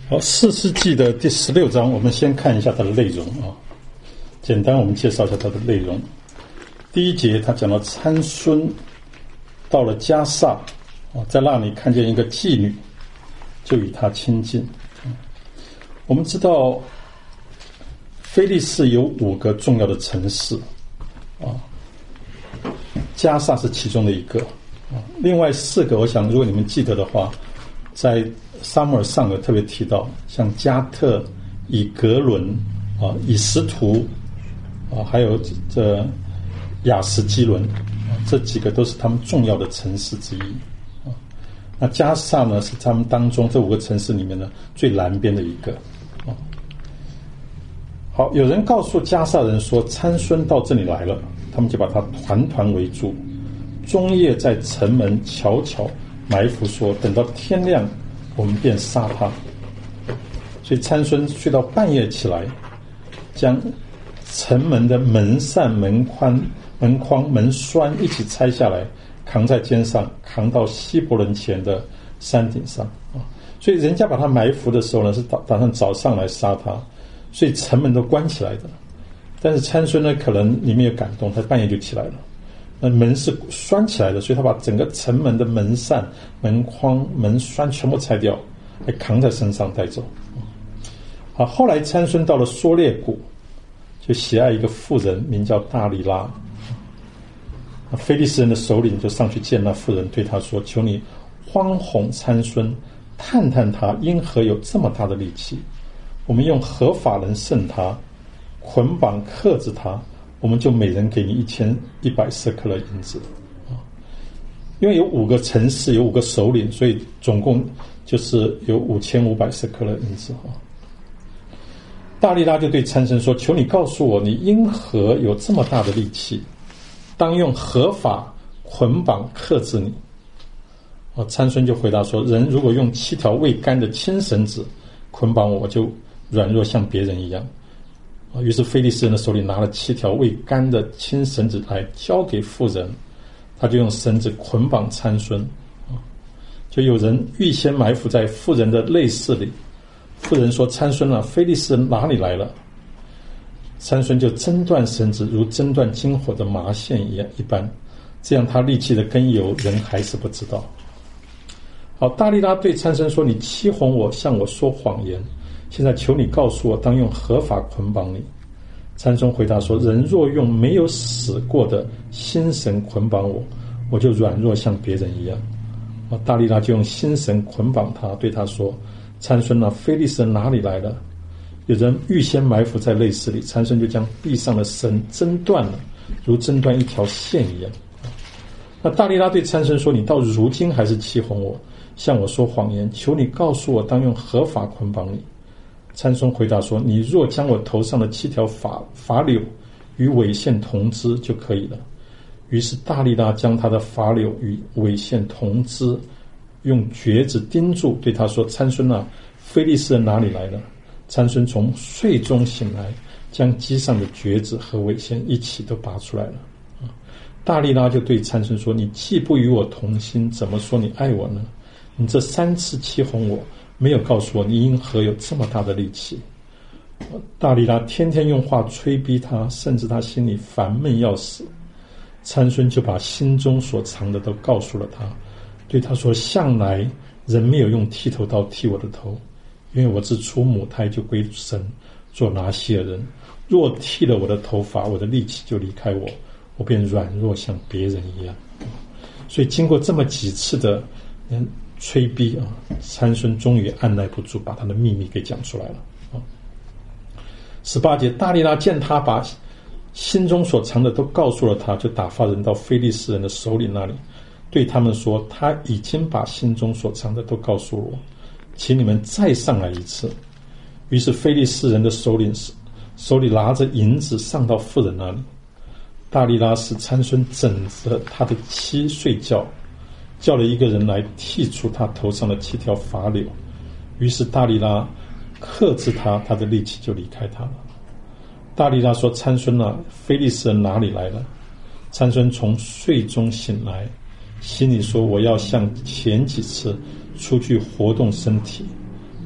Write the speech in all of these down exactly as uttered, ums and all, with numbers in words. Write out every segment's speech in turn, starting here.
好，士师记的第十六章，我们先看一下它的内容啊。简单，我们介绍一下它的内容。第一节，他讲到参孙到了迦萨啊，在那里看见一个妓女，就与他亲近。我们知道，非利士有五个重要的城市啊，迦萨是其中的一个啊。另外四个，我想如果你们记得的话，在撒母耳上有特别提到，像加特、以格伦啊、以实图啊，还有这亚实基伦啊，这几个都是他们重要的城市之一啊。那迦萨呢，是他们当中这五个城市里面的最南边的一个啊。好，有人告诉迦萨人说，参孙到这里来了，他们就把他团团围住，终夜在城门悄悄埋伏，说等到天亮，我们便杀他。所以参孙睡到半夜起来，将城门的门扇、门框、门框、门栓一起拆下来，扛在肩上，扛到希伯伦前的山顶上啊。所以人家把他埋伏的时候呢，是打打算早上来杀他，所以城门都关起来的。但是参孙呢，可能里面有感动，他半夜就起来了。那门是拴起来的，所以他把整个城门的门扇、门框、门栓全部拆掉，还扛在身上带走。好，后来参孙到了梭列谷，就喜爱一个妇人，名叫大利拉。非利士人的首领就上去见那妇人，对他说：“求你慌哄参孙，探探他因何有这么大的力气？我们用何法能胜他？捆绑克制他，我们就每人给你一千一百舍客勒银子。”啊，因为有五个城市，有五个首领，所以总共就是有五千五百舍客勒银子啊。大利拉就对参孙说：“求你告诉我，你因何有这么大的力气？当用何法捆绑克制你？”啊，参孙就回答说：“人如果用七条未干的青绳子捆绑我，我就软弱像别人一样。”啊，于是非利士人的手里拿了七条未干的青绳子来交给妇人，他就用绳子捆绑参孙。啊，就有人预先埋伏在妇人的内室里。妇人说：“参孙啊，非利士人哪里来了？”参孙就挣断绳子，如挣断金火的麻线一样一般，这样他力气的根由，人还是不知道。好，大利拉对参孙说：“你欺哄我，向我说谎言。现在求你告诉我，当用何法捆绑你？”参孙回答说：“人若用没有死过的新绳捆绑我，我就软弱像别人一样。”大利拉就用新绳捆绑他，对他说：“参孙啊，非利士人哪里来了？”有人预先埋伏在内室里，参孙就将臂上的绳挣断了，如挣断一条线一样。那大利拉对参孙说：“你到如今还是欺哄我，向我说谎言，求你告诉我，当用何法捆绑你？”参孙回答说：“你若将我头上的七条发发绺与尾线同织就可以了。”于是大利拉将他的发绺与尾线同织，用橛子钉住，对他说：“参孙啊，非利士人哪里来了？”参孙从睡中醒来，将机上的橛子和尾线一起都拔出来了。大利拉就对参孙说：“你既不与我同心，怎么说你爱我呢？你这三次欺哄我，没有告诉我你因何有这么大的力气。”大利拉天天用话催逼他，甚至他心里烦闷要死。参孙就把心中所藏的都告诉了他，对他说：“向来人没有用剃头刀剃我的头，因为我自出母胎就归神，做拿西尔人。若剃了我的头发，我的力气就离开我，我便软弱像别人一样。”所以经过这么几次的嗯催逼啊，参孙终于按耐不住，把他的秘密给讲出来了啊。十八节，大利拉见他把心中所藏的都告诉了他，就打发人到非利士人的首领那里，对他们说：“他已经把心中所藏的都告诉我，请你们再上来一次。”于是非利士人的首领手里拿着银子上到妇人那里。大利拉使参孙枕着他的妻睡觉，叫了一个人来剔除他头上的七条发绺。于是大利拉克制他，他的力气就离开他了。大利拉说：“参孙啊，非利士人哪里来了？”参孙从睡中醒来，心里说：“我要像前几次出去活动身体。”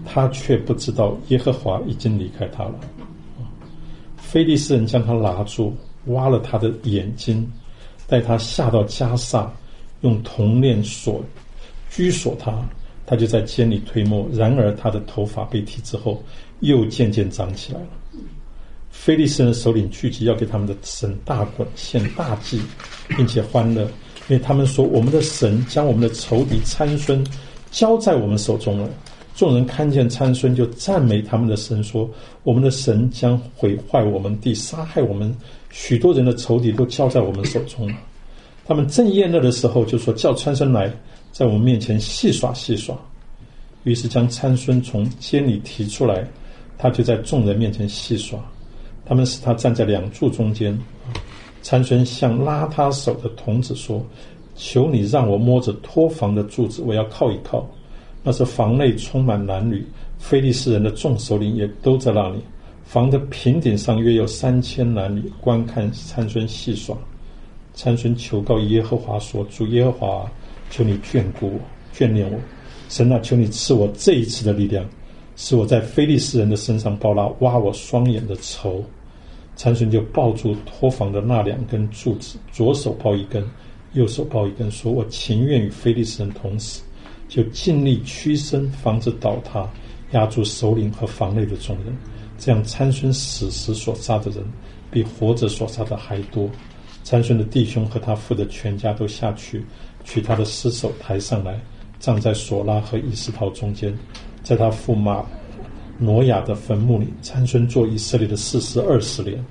他却不知道耶和华已经离开他了。非利士人将他拿住，挖了他的眼睛，带他下到迦萨，用铜链锁拘锁他，他就在监里推磨。然而他的头发被剃之后，又渐渐长起来了。非利士人的首领聚集，要给他们的神大滚献大祭，并且欢乐，因为他们说，我们的神将我们的仇敌参孙交在我们手中了。众人看见参孙，就赞美他们的神，说，我们的神将毁坏我们地，杀害我们许多人的仇敌都交在我们手中了。他们正宴乐的时候，就说，叫参孙来，在我们面前戏耍戏耍。于是将参孙从监里提出来，他就在众人面前戏耍。他们使他站在两柱中间。参孙向拉他手的童子说，求你让我摸着托房的柱子，我要靠一靠。那时房内充满男女，非利士人的众首领也都在那里。房的平顶上约有三千男女，观看参孙戏耍。参孙求告耶和华说，主耶和华，求你眷顾我，眷恋我。神啊，求你赐我这一次的力量，使我在非利士人的身上报那挖我双眼的仇。参孙就抱住托房的那两根柱子，左手抱一根，右手抱一根，说，我情愿与非利士人同死。就尽力屈身，防止倒塌，压住首领和房内的众人。这样参孙死时所杀的人，比活着所杀的还多。参孙的弟兄和他父的全家都下去，取他的尸首抬上来，葬在索拉和以斯陶中间。在他父马挪亚的坟墓里，参孙做以色列的士师二十年。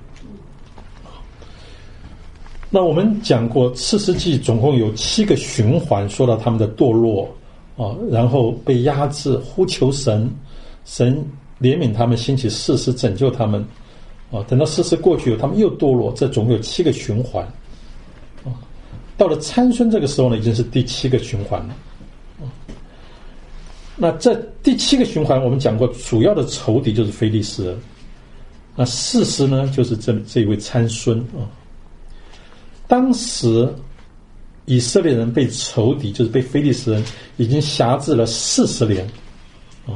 那我们讲过，士师记总共有七个循环，说到他们的堕落啊，然后被压制，呼求神，神怜悯他们，兴起士师拯救他们啊。等到士师过去，他们又堕落，这总共有七个循环啊。到了参孙这个时候呢，已经是第七个循环了啊。那这第七个循环，我们讲过，主要的仇敌就是非利士人，那士师呢，就是这这一位参孙啊。当时以色列人被仇敌，就是被非利士人已经辖制了四十年啊，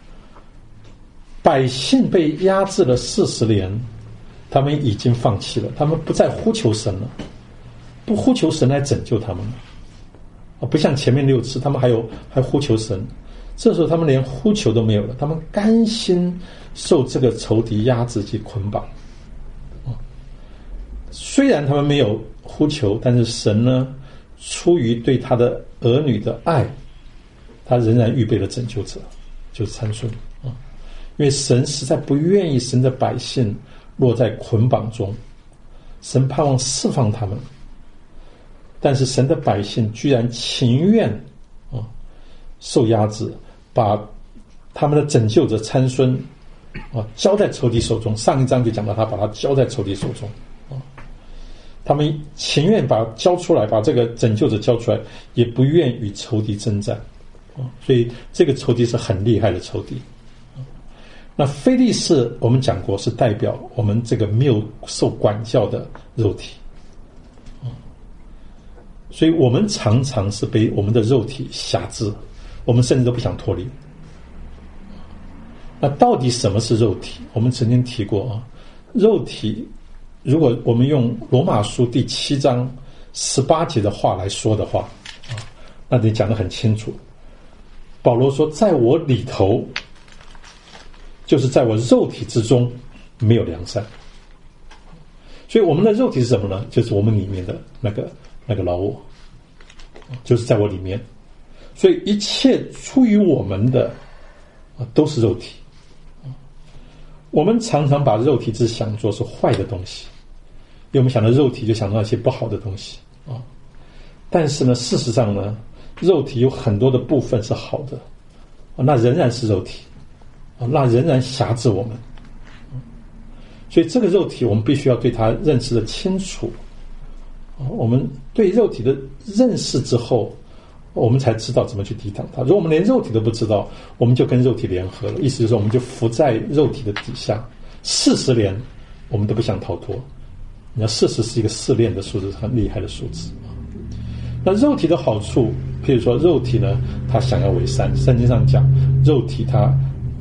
百姓被压制了四十年，他们已经放弃了，他们不再呼求神了，不呼求神来拯救他们了啊，不像前面六次他们还有还呼求神，这时候他们连呼求都没有了，他们甘心受这个仇敌压制及捆绑啊。虽然他们没有呼求，但是神呢，出于对他的儿女的爱，他仍然预备了拯救者，就是参孙啊。因为神实在不愿意神的百姓落在捆绑中，神盼望释放他们，但是神的百姓居然情愿啊受压制，把他们的拯救者参孙啊交在仇敌手中。上一章就讲到他把他交在仇敌手中啊。他们情愿把交出来，把这个拯救者交出来，也不愿与仇敌征战啊。所以这个仇敌是很厉害的仇敌。那非利士我们讲过是代表我们这个没有受管教的肉体，所以我们常常是被我们的肉体辖制，我们甚至都不想脱离。那到底什么是肉体？我们曾经提过啊，肉体如果我们用罗马书第七章十八节的话来说的话啊，那得讲得很清楚。保罗说，在我里头，就是在我肉体之中没有良善。所以我们的肉体是什么呢？就是我们里面的那个那个老我，就是在我里面。所以一切出于我们的啊都是肉体。我们常常把肉体只想作是坏的东西，因为我们想到肉体就想到那些不好的东西啊。但是呢，事实上呢，肉体有很多的部分是好的，那仍然是肉体，那仍然辖制我们。所以这个肉体我们必须要对它认识的清楚。我们对肉体的认识之后，我们才知道怎么去抵挡它。如果我们连肉体都不知道，我们就跟肉体联合了，意思就是说我们就伏在肉体的底下四十年，我们都不想逃脱。你要四十是一个试炼的数字，很厉害的数字。那肉体的好处，譬如说肉体呢，它想要为善，圣经上讲肉体它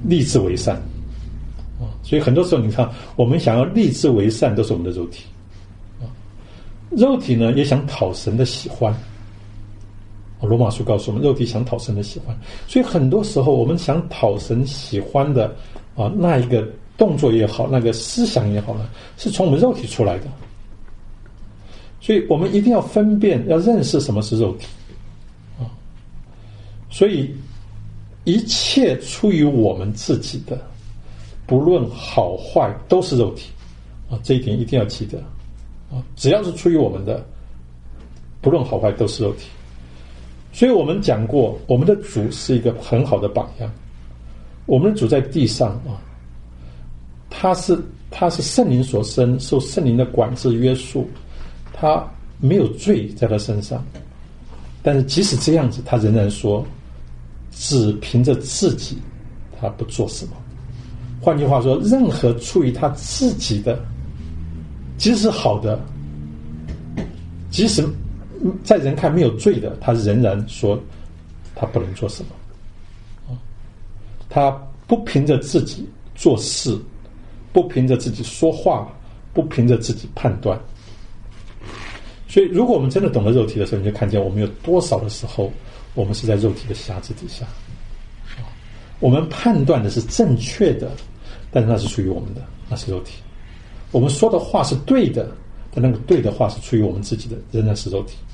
立志为善啊。所以很多时候你看，我们想要立志为善，都是我们的肉体啊。肉体呢也想讨神的喜欢。罗马书告诉我们，肉体想讨神的喜欢，所以很多时候我们想讨神喜欢的啊，那一个动作也好，那个思想也好呢，是从我们肉体出来的。所以我们一定要分辨，要认识什么是肉体啊。所以一切出于我们自己的，不论好坏，都是肉体啊，这一点一定要记得啊。只要是出于我们的，不论好坏，都是肉体。所以我们讲过，我们的主是一个很好的榜样。我们的主在地上啊，他是他是圣灵所生，受圣灵的管制约束，他没有罪在他身上。但是即使这样子，他仍然说，只凭着自己，他不做什么。换句话说，任何出于他自己的，即使是好的，即使在人看没有罪的，他仍然说他不能做什么。他不凭着自己做事，不凭着自己说话，不凭着自己判断。所以如果我们真的懂得肉体的时候，你就看见我们有多少的时候我们是在肉体的辖制底下。我们判断的是正确的，但是那是属于我们的，那是肉体。我们说的话是对的，但那个对的话是出于我们自己的，仍然是肉体。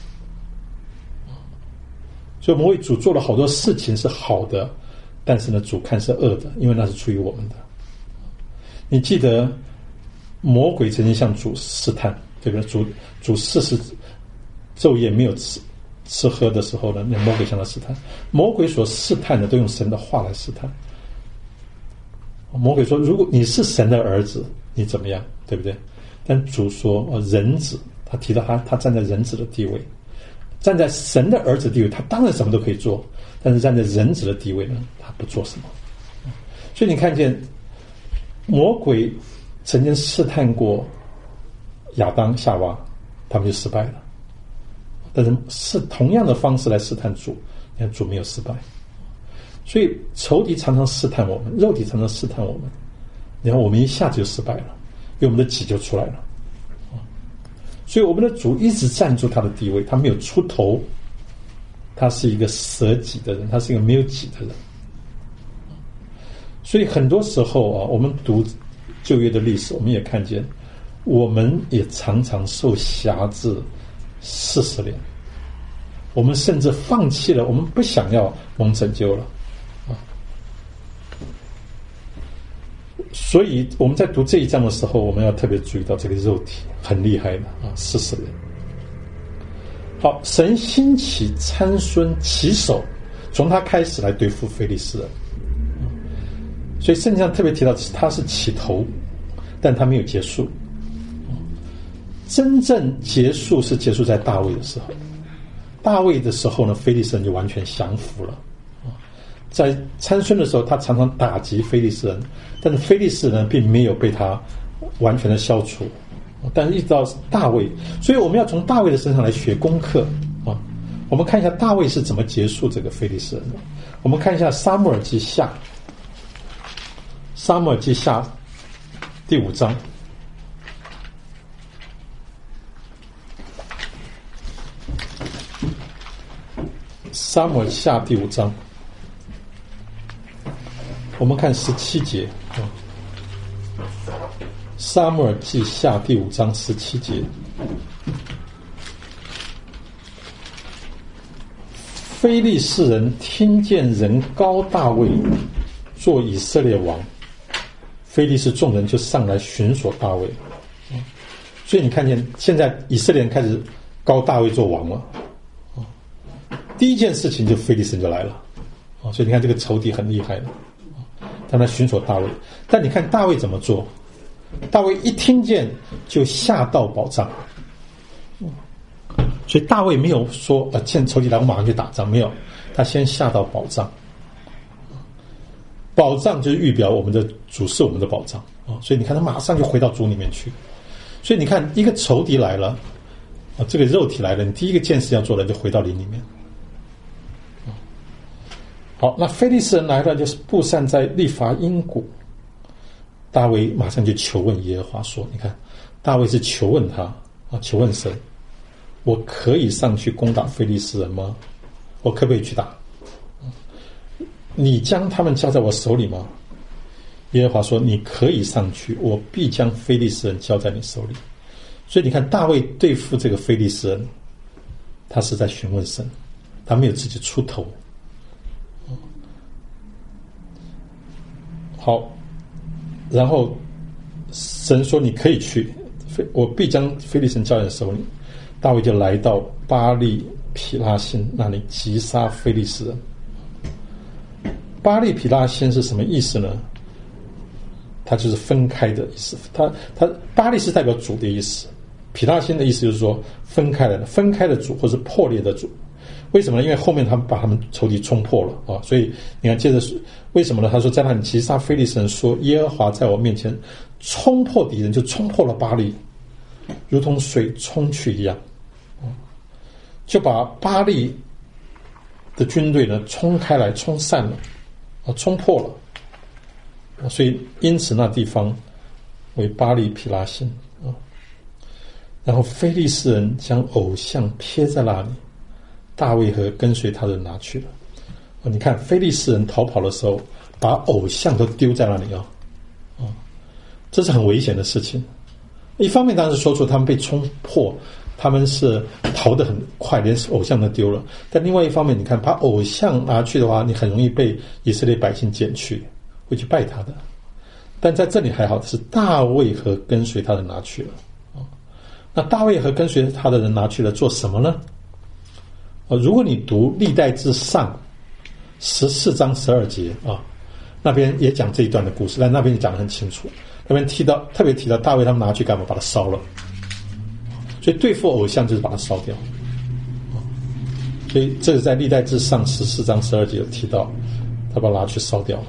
所以我们为主做了好多事情是好的，但是呢，主看是恶的，因为那是出于我们的。你记得魔鬼曾经向主试探，对不对？主主四十昼夜没有吃吃喝的时候呢，那魔鬼向他试探。魔鬼所试探的都用神的话来试探。魔鬼说：“如果你是神的儿子，你怎么样？对不对？”但主说：“哦，人子。”他提到他他站在人子的地位。站在神的儿子地位，他当然什么都可以做，但是站在人子的地位呢，他不做什么。所以你看见魔鬼曾经试探过亚当夏娃，他们就失败了。但是是同样的方式来试探主，你看主没有失败。所以仇敌常常试探我们，肉体常常试探我们，然后我们一下子就失败了，因为我们的己就出来了。所以我们的主一直站住他的地位，他没有出头，他是一个舍己的人，他是一个没有己的人。所以很多时候啊，我们读旧约的历史，我们也看见，我们也常常受辖制四十年，我们甚至放弃了，我们不想要蒙拯救了啊。所以我们在读这一章的时候，我们要特别注意到这个肉体很厉害的啊，四十人。好，神兴起参孙起手，从他开始来对付非利士人。所以圣经上特别提到他是起头，但他没有结束。真正结束是结束在大卫的时候。大卫的时候呢，非利士人就完全降服了。在参孙的时候，他常常打击非利士人，但是非利士人并没有被他完全的消除。但是一直到大卫，所以我们要从大卫的身上来学功课啊。我们看一下大卫是怎么结束这个非利士人的。我们看一下撒母耳记下，撒母耳记下第五章。撒母耳下第五章，我们看十七节。撒母耳记下第五章十七节，非利士人听见人膏大卫做以色列王，非利士众人就上来寻索大卫。所以你看见现在以色列人开始膏大卫做王了。第一件事情就非利士人就来了。所以你看这个仇敌很厉害的，他来寻索大卫。但你看大卫怎么做？大卫一听见就下到宝藏。所以大卫没有说呃，见仇敌来我马上去打仗，没有，他先下到宝藏。宝藏就是预表我们的主是我们的宝藏啊，所以你看他马上就回到主里面去。所以你看一个仇敌来了啊，这个肉体来了，你第一个件事要做的就回到灵里面。 好，那非利士人来了，就是布散在利乏音谷。大卫马上就求问耶和华说：“你看，大卫是求问他啊，求问神，我可以上去攻打非利士人吗？我可不可以去打？你将他们交在我手里吗？”耶和华说：“你可以上去，我必将非利士人交在你手里。”所以你看，大卫对付这个非利士人，他是在询问神，他没有自己出头。好，然后神说：“你可以去，我必将非利士人交在你手里。”大卫就来到巴利毗拉辛那里击杀非利士人。巴利毗拉辛是什么意思呢？它就是分开的意思。它它巴利是代表主的意思，毗拉辛的意思就是说分开的，分开的主或是破裂的主。为什么呢？因为后面他们把他们仇敌冲破了啊，所以你看，接着为什么呢？他说在那里击杀非利士人，说耶和华在我面前冲破敌人，就冲破了巴利，如同水冲去一样，就把巴利的军队呢冲开来，冲散了，啊，冲破了，所以因此那地方为巴利毗拉辛啊。然后非利士人将偶像撇在那里。大卫和跟随他的人拿去了。你看非利士人逃跑的时候，把偶像都丢在那里啊、哦，这是很危险的事情。一方面当然是说出他们被冲破，他们是逃得很快，连偶像都丢了。但另外一方面，你看把偶像拿去的话，你很容易被以色列百姓捡去，会去拜他的。但在这里还好，是大卫和跟随他的人拿去了。哦，那大卫和跟随他的人拿去了做什么呢？如果你读历代志上十四章十二节啊，那边也讲这一段的故事，但那边也讲得很清楚。那边提到特别提到大卫他们拿去干嘛？把它烧了。所以对付偶像就是把它烧掉。所以这是在历代志上十四章十二节有提到，他把它拿去烧掉了。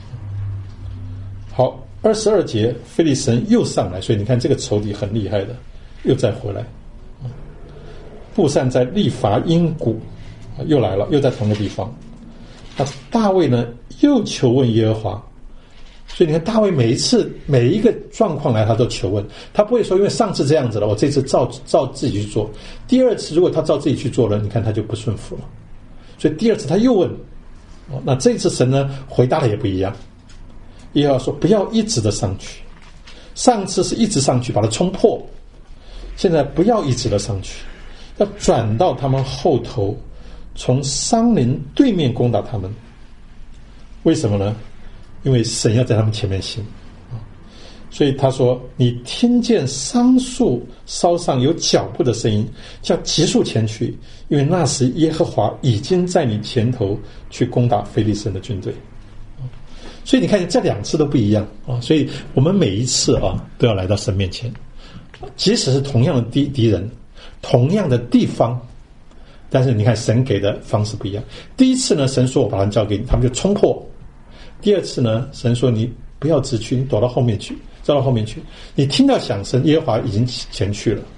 好，二十二节非利士人又上来，所以你看这个仇敌很厉害的，又再回来。布散在利乏音谷，又来了，又在同一个地方。那大卫呢，又求问耶和华。所以你看，大卫每一次每一个状况来，他都求问，他不会说因为上次这样子了，我这次照照自己去做。第二次如果他照自己去做了，你看他就不顺服了。所以第二次他又问，哦，那这次神呢回答的也不一样。耶和华说不要一直的上去，上次是一直上去把它冲破，现在不要一直的上去。要转到他们后头，从桑林对面攻打他们。为什么呢？因为神要在他们前面行。所以他说：“你听见桑树梢上有脚步的声音，就要急速前去，因为那时耶和华已经在你前头去攻打非利士人的军队。”所以你看，这两次都不一样啊！所以我们每一次啊，都要来到神面前，即使是同样的敌敌人。同样的地方，但是你看神给的方式不一样。第一次呢，神说我把他们交给你，他们就冲破。第二次呢，神说你不要直去，你躲到后面去，走到后面去。你听到响声，耶和华已经前去了。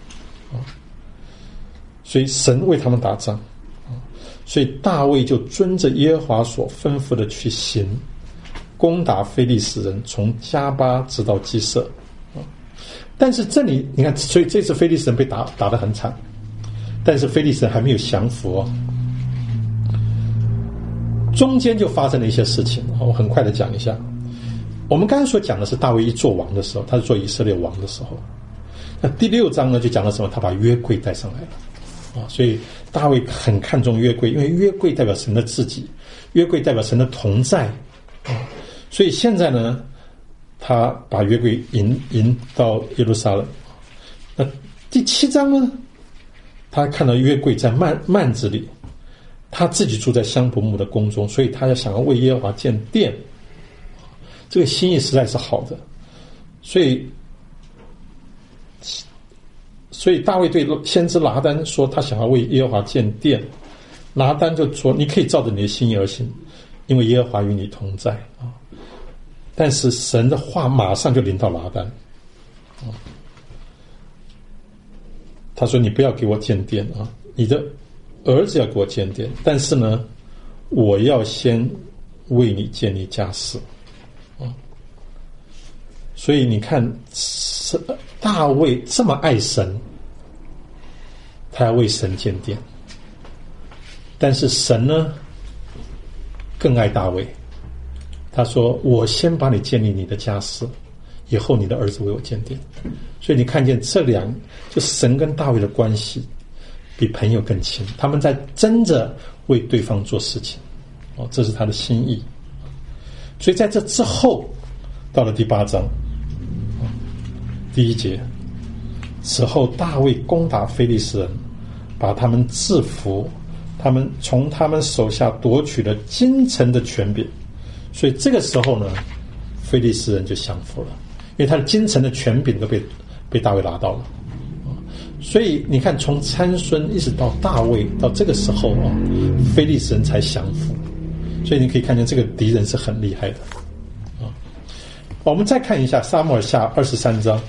所以神为他们打仗。所以大卫就遵着耶和华所吩咐的去行，攻打非利士人，从加巴直到基色。但是这里你看，所以这次非利士人被打打得很惨，但是非利士人还没有降服哦。中间就发生了一些事情，我很快的讲一下。我们刚才所讲的是大卫一做王的时候，他是做以色列王的时候。那第六章呢，就讲了什么？他把约柜带上来了啊，所以大卫很看重约柜，因为约柜代表神的自己，约柜代表神的同在啊，所以现在呢。他把约柜引引到耶路撒冷。那第七章呢？他看到约柜在幔幔子里，他自己住在香柏木的宫中，所以他要想要为耶和华建殿。这个心意实在是好的，所以，所以大卫对先知拿单说，他想要为耶和华建殿。拿单就说：“你可以照着你的心意而行，因为耶和华与你同在啊。”但是神的话马上就临到拿单，他说：“你不要给我建殿啊，你的儿子要给我建殿，但是呢，我要先为你建立家室。啊，所以你看，大卫这么爱神，他要为神建殿，但是神呢更爱大卫，他说我先把你建立你的家室，以后你的儿子为我建殿。所以你看见这两，就神跟大卫的关系比朋友更亲，他们在争着为对方做事情，哦，这是他的心意。所以在这之后，到了第八章，第一节，此后大卫攻打非利士人，把他们制服，他们从他们手下夺取了京城的权柄。所以这个时候呢，非利士人就降服了，因为他的京城的权柄都被被大卫拿到了。所以你看，从参孙一直到大卫，到这个时候啊，非利士人才降服。所以你可以看见这个敌人是很厉害的啊。我们再看一下撒母耳下二十三章。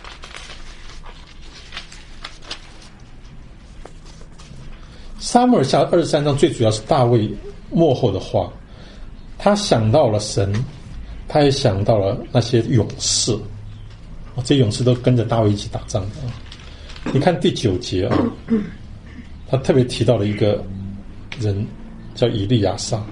撒母耳下二十三章最主要是大卫末后的话，他想到了神，他也想到了那些勇士，这些勇士都跟着大卫一起打仗的啊。你看第九节啊，他特别提到了一个人叫以利亚撒，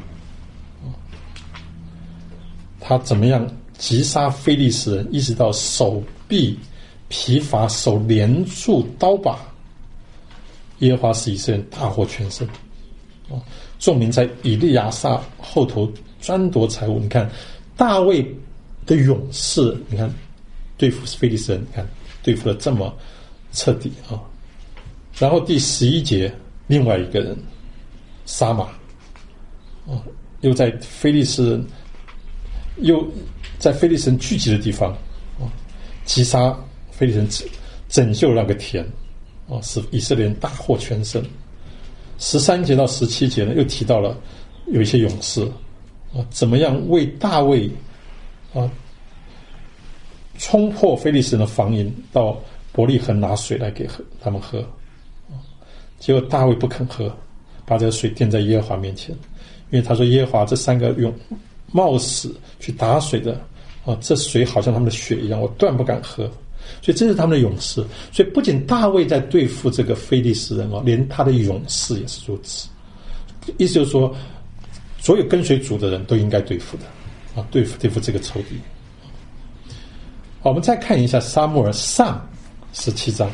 他怎么样击杀非利士人，一直到手臂疲乏，手连住刀把，耶和华使以色列人大获全胜。众民在以利亚撒后头专夺财物。你看大卫的勇士，你看对付非利士人，你看对付了这么彻底啊。然后第十一节，另外一个人沙马啊，又在非利士人又在非利士人聚集的地方啊，击杀非利士人，拯救那个田啊，使以色列人大获全胜。十三节到十七节呢，又提到了有一些勇士啊，怎么样为大卫啊冲破非利士人的防营，到伯利恒拿水来给喝他们喝。结果大卫不肯喝，把这个水垫在耶和华面前，因为他说耶和华这三个用冒死去打水的啊，这水好像他们的血一样，我断不敢喝。所以这是他们的勇士。所以不仅大卫在对付这个非利士人，连他的勇士也是如此。意思就是说，所有跟随主的人都应该对付的啊，对付对付这个仇敌。好，我们再看一下撒母耳上十七章。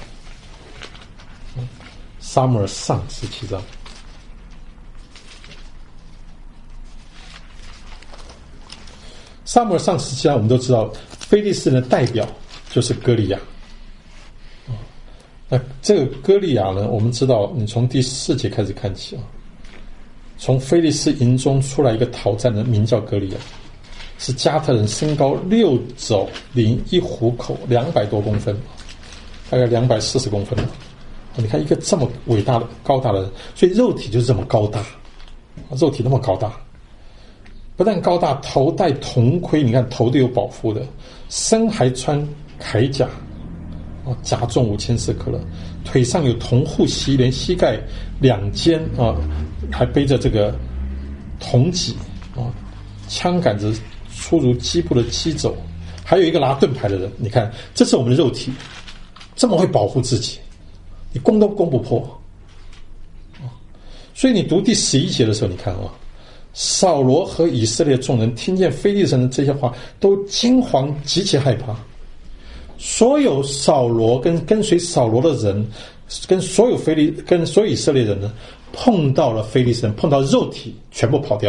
撒母耳上十七章。撒母耳上十七章，我们都知道非利士人的代表就是歌利亚。那这个歌利亚呢，我们知道，你从第四节开始看起啊，从非利士营中出来一个讨战的，名叫歌利亚，是加特人，身高六肘零一虎口，两百多公分，大概两百四十公分了。你看一个这么伟大的高大的人，所以肉体就是这么高大，肉体那么高大，不但高大，头戴铜盔，你看头都有保护的，身还穿铠甲，啊，甲重五千四克勒，腿上有铜护膝，连膝盖两肩啊，还背着这个铜戟啊，枪杆子粗如基部的机肘，还有一个拿盾牌的人。你看，这是我们的肉体，这么会保护自己，你攻都攻不破。所以你读第十一节的时候，你看啊，扫罗和以色列众人听见非利士人的这些话，都惊惶，极其害怕。所有扫罗跟跟随扫罗的人，跟所有非利跟所有以色列人呢，碰到了非利士人，碰到肉体，全部跑掉。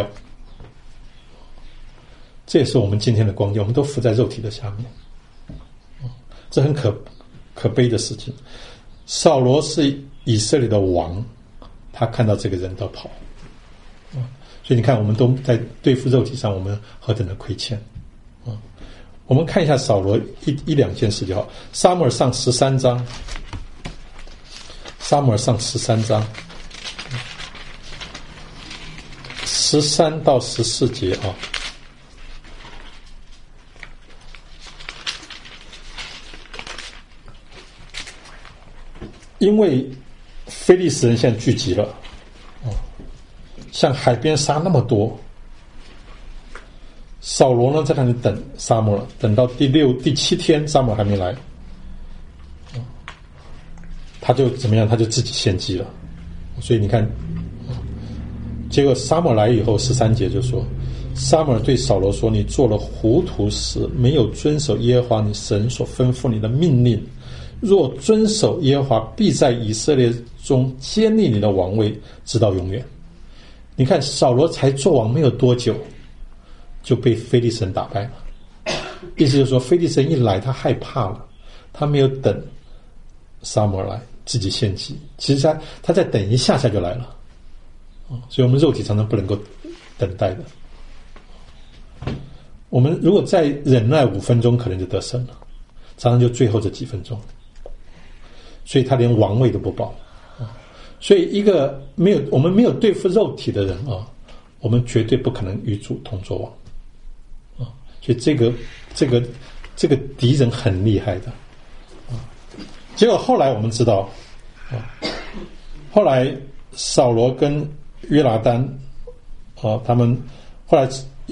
这也是我们今天的光景，我们都伏在肉体的下面，这很可可悲的事情。扫罗是以色列的王，他看到这个人都跑，所以你看，我们都在对付肉体上，我们何等的亏欠啊！我们看一下扫罗一一两件事就好。撒母耳上十三章，撒母耳上十三章，十三到十四节啊。因为非利士人现在聚集了，像海边沙那么多， 扫罗呢在那里等撒母耳，等到第六、第七天，撒母耳还没来，他就怎么样？他就自己献祭了。所以你看，结果撒母耳来以后，十三节就说，撒母耳对扫罗说：“你做了糊涂事，没有遵守耶和华你神所吩咐你的命令。若遵守耶和华，必在以色列中坚立你的王位，直到永远。”你看，扫罗才做王没有多久，就被非利士人打败了。意思就是说，非利士人一来，他害怕了，他没有等撒母耳来自己献祭，其实他他再等一下下就来了。所以我们肉体常常不能够等待的。我们如果再忍耐五分钟，可能就得胜了，常常就最后这几分钟。所以他连王位都不保。所以一个没有我们没有对付肉体的人啊，我们绝对不可能与主同作王啊。所以这个这个这个敌人很厉害的啊。结果后来我们知道啊，后来扫罗跟约拿单啊，他们后来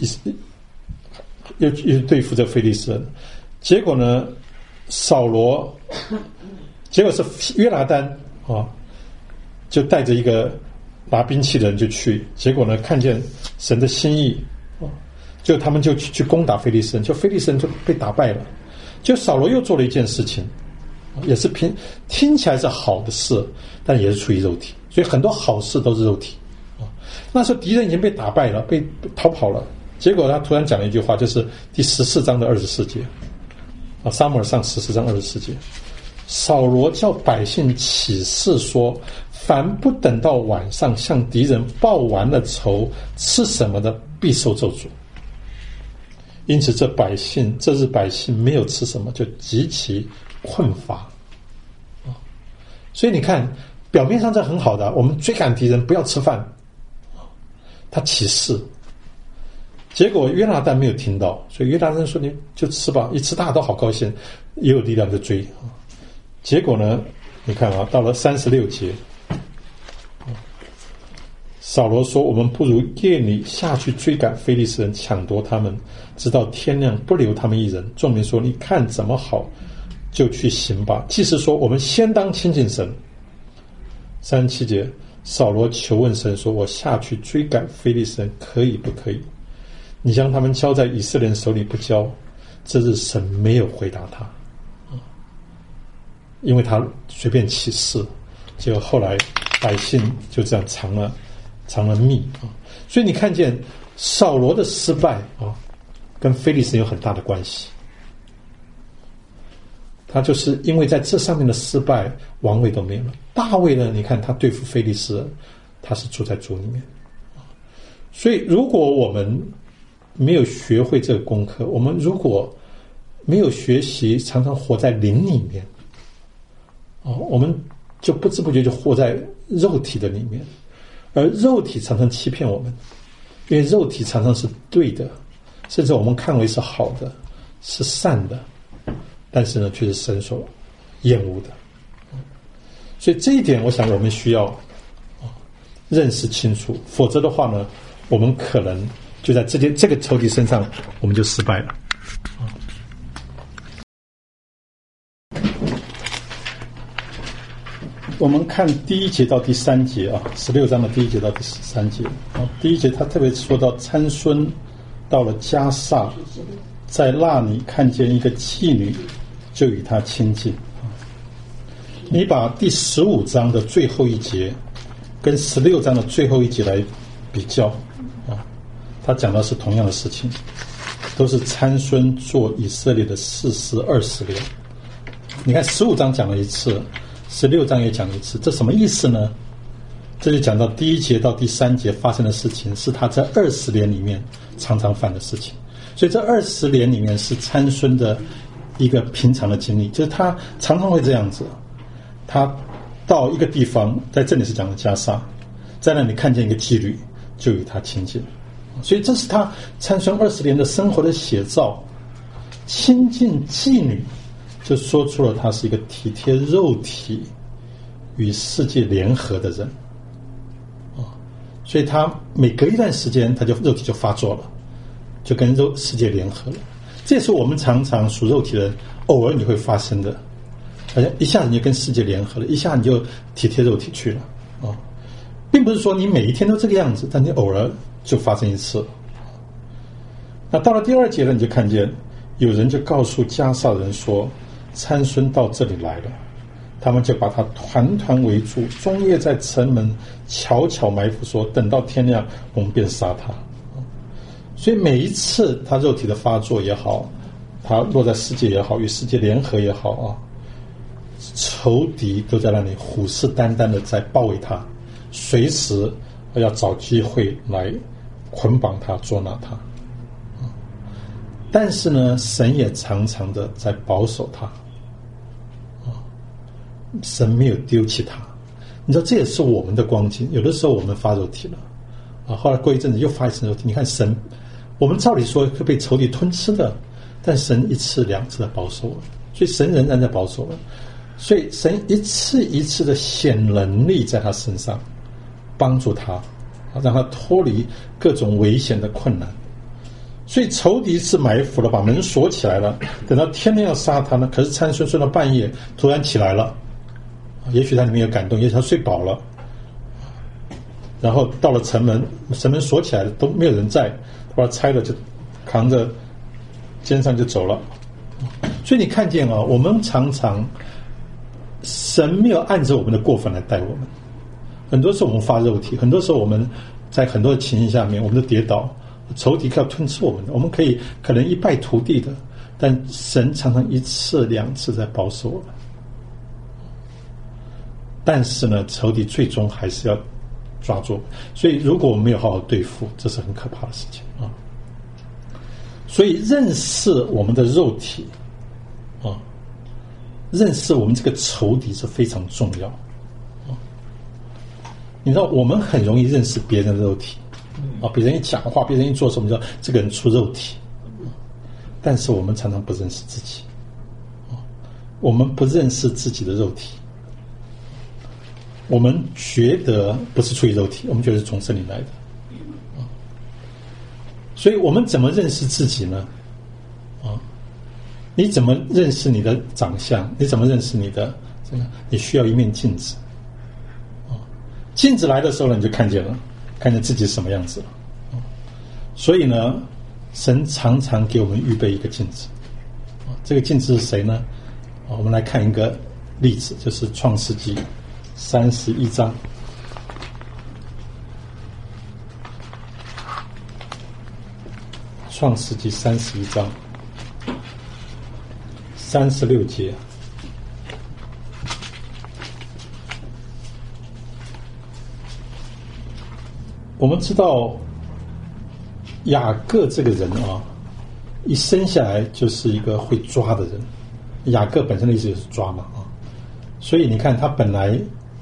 又又对付这非利士人，结果呢，扫罗，结果是约拿单啊，就带着一个拿兵器的人就去，结果呢，看见神的心意啊，就他们就去去攻打非利士人，就非利士人就被打败了。就扫罗又做了一件事情，也是凭听起来是好的事，但也是出于肉体，所以很多好事都是肉体啊。那时候敌人已经被打败了，被逃跑了。结果他突然讲了一句话，就是第十四章的二十四节啊，撒母耳上十四章二十四节，扫罗叫百姓起誓说，凡不等到晚上向敌人报完了仇，吃什么的必受咒诅。因此这百姓这日百姓没有吃什么，就极其困乏啊。所以你看，表面上这很好的，我们追赶敌人不要吃饭，他起誓。结果约拿单没有听到，所以约拿单说：“你就吃吧，一吃大家都好高兴，也有力量就追啊。”结果呢，你看啊，到了三十六节，扫罗说：“我们不如夜里下去追赶非利士人，抢夺他们，直到天亮，不留他们一人。”众民说：“你看怎么好，就去行吧。”祭司说：“我们先当亲近神。”三十七节，扫罗求问神说：“我下去追赶非利士人，可以不可以？你将他们交在以色列人手里不交。”这日神没有回答他，因为他随便起誓，结果后来百姓就这样藏了藏了密啊。所以你看见扫罗的失败啊，跟非利士人有很大的关系。他就是因为在这上面的失败，王位都没有了。大卫呢，你看他对付非利士人，他是住在主里面。所以如果我们没有学会这个功课，我们如果没有学习常常活在灵里面，哦，我们就不知不觉就活在肉体的里面，而肉体常常欺骗我们，因为肉体常常是对的，甚至我们看为是好的，是善的，但是呢，却是神所厌恶的。所以这一点，我想我们需要认识清楚，否则的话呢，我们可能就在这件这个仇敌身上，我们就失败了。我们看第一节到第三节啊，十六章的第一节到第十三节啊。第一节他特别说到参孙到了迦萨，在那里看见一个妓女，就与她亲近。你把第十五章的最后一节跟十六章的最后一节来比较啊，他讲的是同样的事情，都是参孙做以色列的士师二十年。你看十五章讲了一次，十六章也讲一次，这什么意思呢？这就讲到第一节到第三节发生的事情，是他在二十年里面常常犯的事情。所以这二十年里面是参孙的一个平常的经历，就是他常常会这样子。他到一个地方，在这里是讲的迦萨，在那里看见一个妓女，就与他亲近。所以这是他参孙二十年的生活的写照。亲近妓女，就说出了他是一个体贴肉体与世界联合的人啊。所以他每隔一段时间，他就肉体就发作了就跟肉世界联合了。这也是我们常常属肉体的人偶尔你会发生的，好像一下子你就跟世界联合了，一下你就体贴肉体去了啊、哦，并不是说你每一天都这个样子，但你偶尔就发生一次。那到了第二节呢，你就看见有人就告诉迦萨人说，参孙到这里来了，他们就把他团团围住，终夜在城门悄悄埋伏，说等到天亮我们便杀他。所以每一次他肉体的发作也好，他落在世界也好，与世界联合也好啊，仇敌都在那里虎视眈眈的在包围他，随时要找机会来捆绑他，捉拿他。但是呢，神也常常的在保守他，神没有丢弃他。你知道这也是我们的光景，有的时候我们发肉体了啊，后来过一阵子又发一次肉体。你看神，我们照理说会被仇敌吞吃的，但神一次两次的保守了，所以神仍然在保守了。所以神一次一次的显能力在他身上，帮助他，让他脱离各种危险的困难。所以仇敌是埋伏了，把门锁起来了，等到天亮要杀他呢，可是参孙睡到半夜突然起来了，也许他里面有感动，也许他睡饱了，然后到了城门，城门锁起来了，都没有人在，他把他拆了，就扛着肩上就走了。所以你看见啊，我们常常神没有按着我们的过犯来待我们，很多时候我们发肉体，很多时候我们在很多的情形下面我们都跌倒，仇敌要吞吃我们的，我们可以可能一败涂地的，但神常常一次两次在保守我们。但是呢，仇敌最终还是要抓住，所以如果我们没有好好对付，这是很可怕的事情啊。所以认识我们的肉体啊，认识我们这个仇敌是非常重要啊。你知道我们很容易认识别人的肉体啊，别人一讲话，别人一做什么，叫这个人出肉体，但是我们常常不认识自己啊，我们不认识自己的肉体。我们觉得不是出于肉体，我们觉得是从圣灵来的，所以我们怎么认识自己呢？啊，你怎么认识你的长相？你怎么认识你的这个？你需要一面镜子，啊，镜子来的时候呢，你就看见了，看见自己是什么样子了。所以呢，神常常给我们预备一个镜子，啊，这个镜子是谁呢？啊，我们来看一个例子，就是创世纪三十一章，创世纪三十一章三十六节，我们知道雅各这个人啊，一生下来就是一个会抓的人。雅各本身的意思就是抓嘛啊，所以你看他本来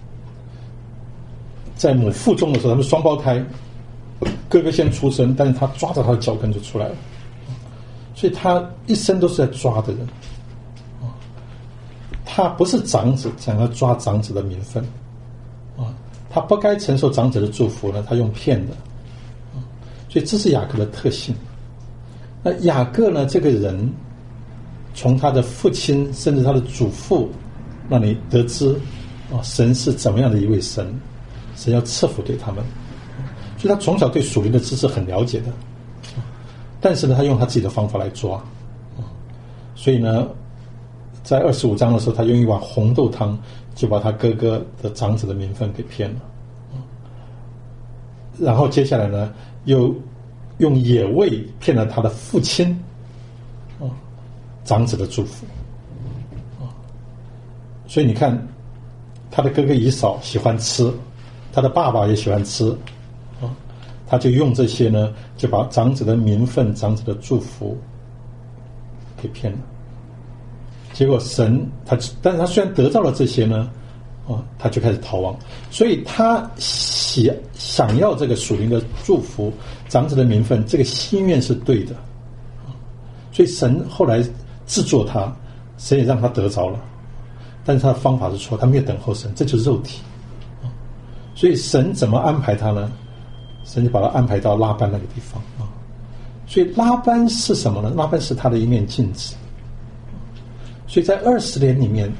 在母腹中的时候，他们双胞胎，哥哥先出生，但是他抓着他的脚跟就出来了，所以他一生都是在抓的人。他不是长子，想要抓长子的名分啊，他不该承受长子的祝福呢，他用骗的，所以这是雅各的特性。那雅各呢，这个人从他的父亲甚至他的祖父那里得知啊，神是怎么样的一位神，神要赐福给他们，所以他从小对属灵的知识很了解的，但是呢，他用他自己的方法来抓，所以呢，在二十五章的时候，他用一碗红豆汤就把他哥哥的长子的名分给骗了，然后接下来呢，又用野味骗了他的父亲长子的祝福，所以你看他的哥哥以扫喜欢吃，他的爸爸也喜欢吃，他就用这些呢，就把长子的名分、长子的祝福给骗了。结果神他，但是他虽然得到了这些呢，啊，他就开始逃亡。所以他喜想要这个属灵的祝福、长子的名分，这个心愿是对的。所以神后来制作他，神也让他得着了，但是他的方法是错，他没有等候神，这就是肉体。所以神怎么安排他呢？神就把他安排到拉班那个地方啊。 所以拉班是什么呢？拉班是他的一面镜子。所以在二十年里面，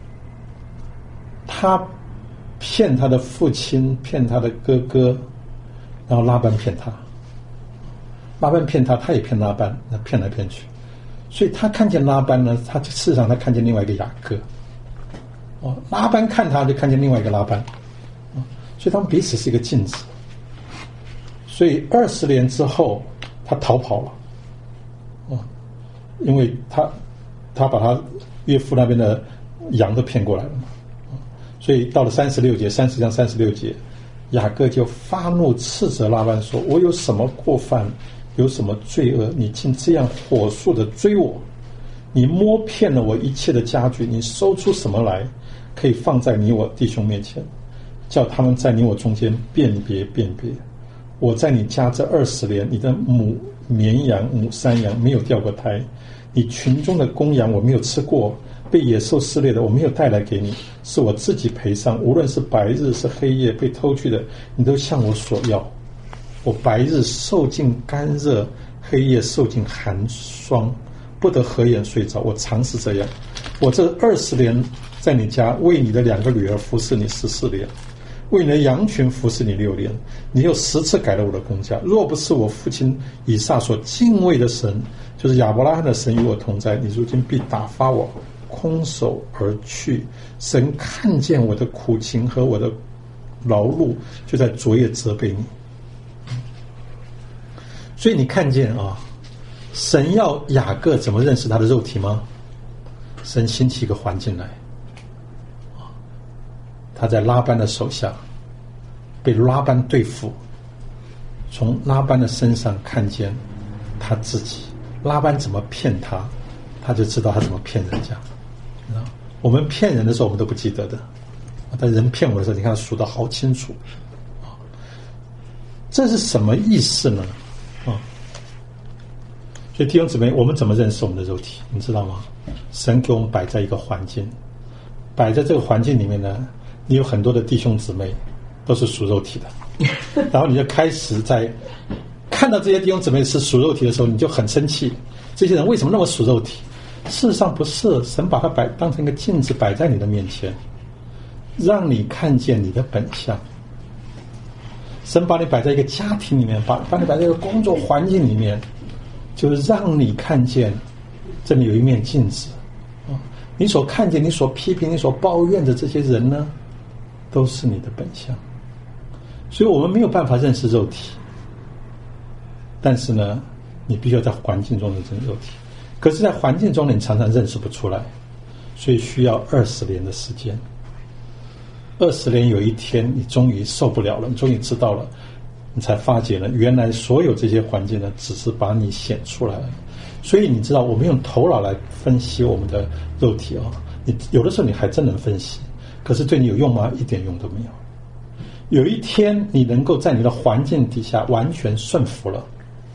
他骗他的父亲，骗他的哥哥，然后拉班骗他，拉班骗他，他也骗拉班，那骗来骗去。所以他看见拉班呢，他事实上他看见另外一个雅各。哦，拉班看他就看见另外一个拉班。哦，所以他们彼此是一个镜子。所以二十年之后，他逃跑了。哦，因为他他把他岳父那边的羊都骗过来了嘛。所以到了三十六节，三十章三十六节，雅各就发怒斥责拉班说：“我有什么过犯，有什么罪恶？你竟这样火速的追我！你摸遍了我一切的家具，你搜出什么来，可以放在你我弟兄面前，叫他们在你我中间辨别辨别。我在你家这二十年，你的母绵羊、母山羊没有掉过胎，你群中的公羊我没有吃过。”被野兽撕裂的我没有带来给你，是我自己赔上，无论是白日是黑夜被偷去的，你都向我索要。我白日受尽干热，黑夜受尽寒霜，不得合眼睡着，我常是这样。我这二十年在你家为你的两个女儿服侍你十四年，为你的羊群服侍你六年，你又十次改了我的工价。若不是我父亲以撒所敬畏的神，就是亚伯拉罕的神与我同在，你如今必打发我空手而去。神看见我的苦情和我的劳碌，就在昨夜责备你。所以你看见啊，神要雅各怎么认识他的肉体吗？神兴起一个环境来，他在拉班的手下被拉班对付，从拉班的身上看见他自己，拉班怎么骗他，他就知道他怎么骗人家。我们骗人的时候我们都不记得的，但人骗我的时候你看他数得好清楚。这是什么意思呢？啊，所以弟兄姊妹，我们怎么认识我们的肉体你知道吗？神给我们摆在一个环境，摆在这个环境里面呢，你有很多的弟兄姊妹都是属肉体的，然后你就开始在看到这些弟兄姊妹是属肉体的时候，你就很生气，这些人为什么那么属肉体？事实上不是，神把它摆当成一个镜子摆在你的面前，让你看见你的本相。神把你摆在一个家庭里面，把把你摆在一个工作环境里面，就是让你看见这里有一面镜子。你所看见、你所批评、你所抱怨的这些人呢，都是你的本相。所以我们没有办法认识肉体，但是呢，你必须要在环境中认识肉体。可是在环境中你常常认识不出来，所以需要二十年的时间。二十年有一天你终于受不了了，你终于知道了，你才发觉了原来所有这些环境呢只是把你显出来了。所以你知道我们用头脑来分析我们的肉体啊，你有的时候你还真能分析，可是对你有用吗？一点用都没有。有一天你能够在你的环境底下完全顺服了，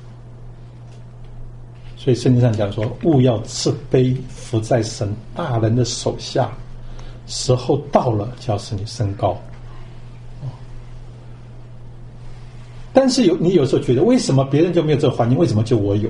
所以圣经上讲说，务要自卑，服在神大人的手下，时候到了就要使你升高。但是有你有时候觉得为什么别人就没有这个环境，为什么就我有？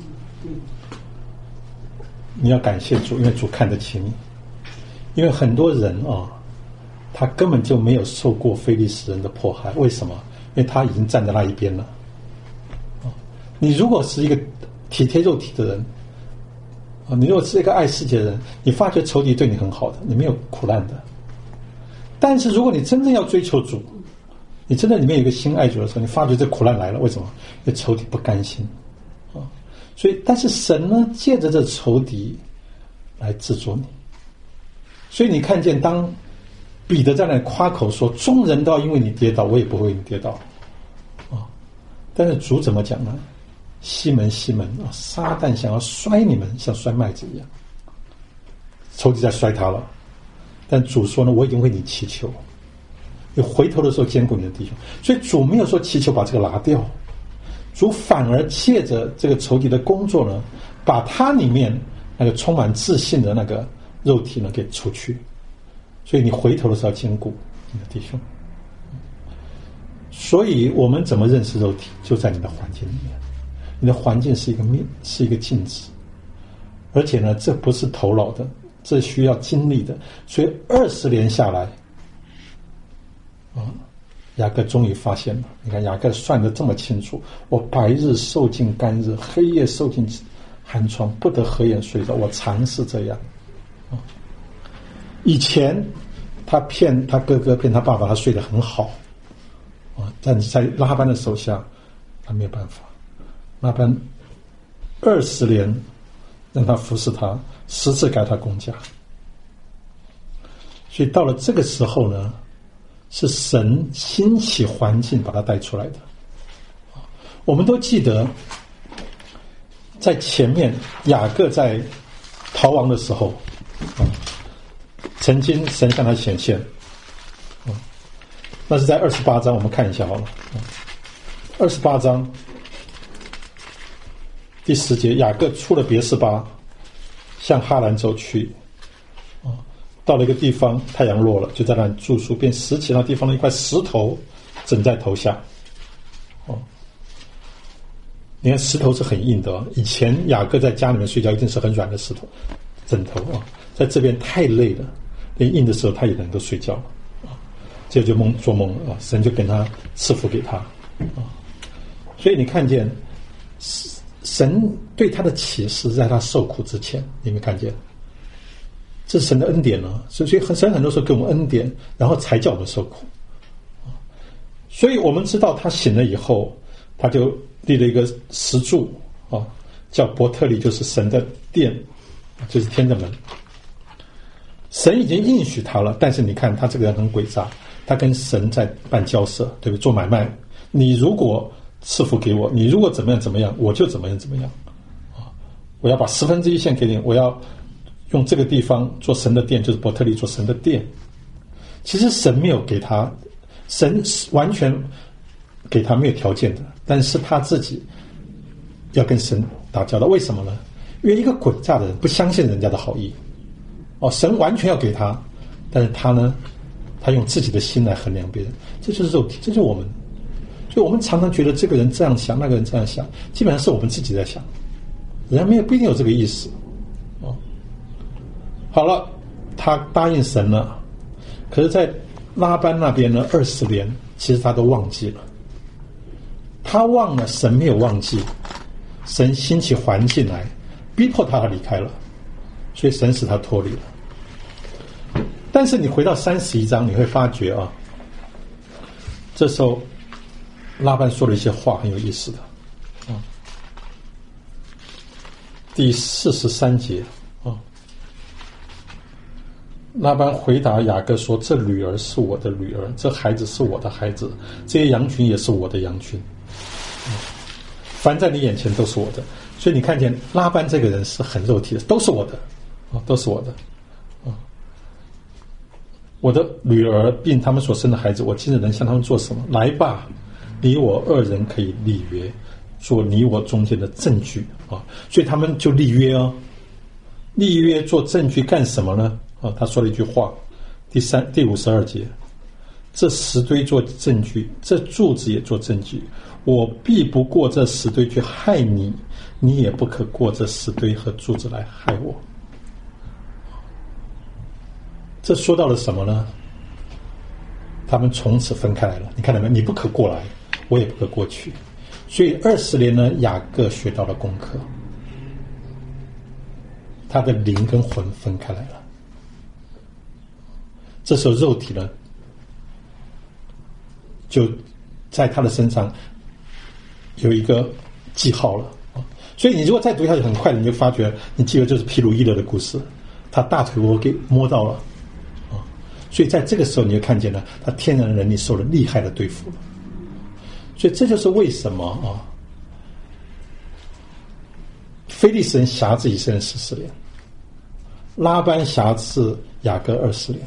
你要感谢主，因为主看得起你。因为很多人啊，他根本就没有受过非利士人的迫害，为什么？因为他已经站在那一边了。你如果是一个体贴肉体的人，你如果是一个爱世界的人，你发觉仇敌对你很好的，你没有苦难的。但是如果你真正要追求主，你真的里面有一个心爱主的时候，你发觉这苦难来了，为什么？因为仇敌不甘心啊。所以但是神呢，借着这仇敌来制作你。所以你看见当彼得在那里夸口说，众人都要因为你跌倒，我也不会因你跌倒啊。但是主怎么讲呢？西门西门啊，撒旦想要摔你们，像摔麦子一样，仇敌在摔他了。但主说呢，我已经为你祈求，你回头的时候兼顾你的弟兄。所以主没有说祈求把这个拿掉，主反而借着这个仇敌的工作呢，把他里面那个充满自信的那个肉体呢给除去。所以你回头的时候要兼顾你的弟兄。所以我们怎么认识肉体，就在你的环境里面。 你的环境是一个面，是一个镜子，而且呢，这不是头脑的，这需要经历的。所以二十年下来，啊，雅各终于发现了。你看雅各算得这么清楚，我白日受尽干热，黑夜受尽寒窗，不得合眼睡着。我常是这样。啊，以前他骗他哥哥，骗他爸爸，他睡得很好。啊，但在拉班的手下，他没有办法。拉班二十年让他服侍他，十次改他工价。所以到了这个时候呢，是神兴起环境把他带出来的。我们都记得，在前面雅各在逃亡的时候，啊，曾经神向他显现，啊，那是在二十八章，我们看一下好了。二十八章第十节，雅各出了别是巴，向哈兰走去，啊，到了一个地方，太阳落了，就在那里住宿，便拾起那地方的一块石头，枕在头下。哦，你看石头是很硬的，哦，以前雅各在家里面睡觉一定是很软的石头枕头啊，在这边太累了，连硬的时候他也能够睡觉了啊，这就梦做梦了啊，神就跟他赐福给他啊，所以你看见神对他的启示，在他受苦之前，你没看见？这是神的恩典呢，所以神很多时候给我们恩典，然后才叫我们受苦。所以我们知道他醒了以后，他就立了一个石柱啊，叫伯特利，就是神的殿，就是天的门。神已经应许他了，但是你看他这个人很诡诈，他跟神在办交涉，对不对？做买卖，你如果赐福给我，你如果怎么样怎么样，我就怎么样怎么样啊！我要把十分之一献给你，我要用这个地方做神的殿，就是伯特利做神的殿。其实神没有给他，神完全给他没有条件的，但是他自己要跟神打交道。为什么呢？因为一个诡诈的人不相信人家的好意，哦，神完全要给他，但是他呢，他用自己的心来衡量别人，这就是肉体，这就是我们。所以我们常常觉得这个人这样想，那个人这样想，基本上是我们自己在想，人家没有不一定有这个意思。哦，好了，他答应神了，可是在拉班那边呢，二十年其实他都忘记了，他忘了，神没有忘记，神兴起环境来逼迫他，他离开了，所以神使他脱离了。但是你回到三十一章，你会发觉啊，这时候拉班说了一些话很有意思的啊。第四十三节啊，拉班回答雅各说：“这女儿是我的女儿，这孩子是我的孩子，这些羊群也是我的羊群，凡在你眼前都是我的。”所以你看见拉班这个人是很肉体的，都是我的啊，都是我的啊。我的女儿并他们所生的孩子，我今日能向他们做什么？来吧，你我二人可以立约，做你我中间的证据啊。所以他们就立约哦，立约做证据干什么呢？啊，他说了一句话，第三第五十二节，这石堆做证据，这柱子也做证据。我必不过这石堆去害你，你也不可过这石堆和柱子来害我。这说到了什么呢？他们从此分开来了。你看到没有？你不可过来，我也不可过去。所以二十年呢，雅各学到了功课，他的灵跟魂分开来了。这时候肉体呢，就在他的身上有一个记号了。所以你如果再读下去，很快你就发觉，你记得就是毗鲁伊勒的故事，他大腿我给摸到了啊，所以在这个时候你就看见了，他天然的能力受了厉害的对付了。所以这就是为什么啊，非利士人辖制以色列人十四年，拉班辖制雅各二十年，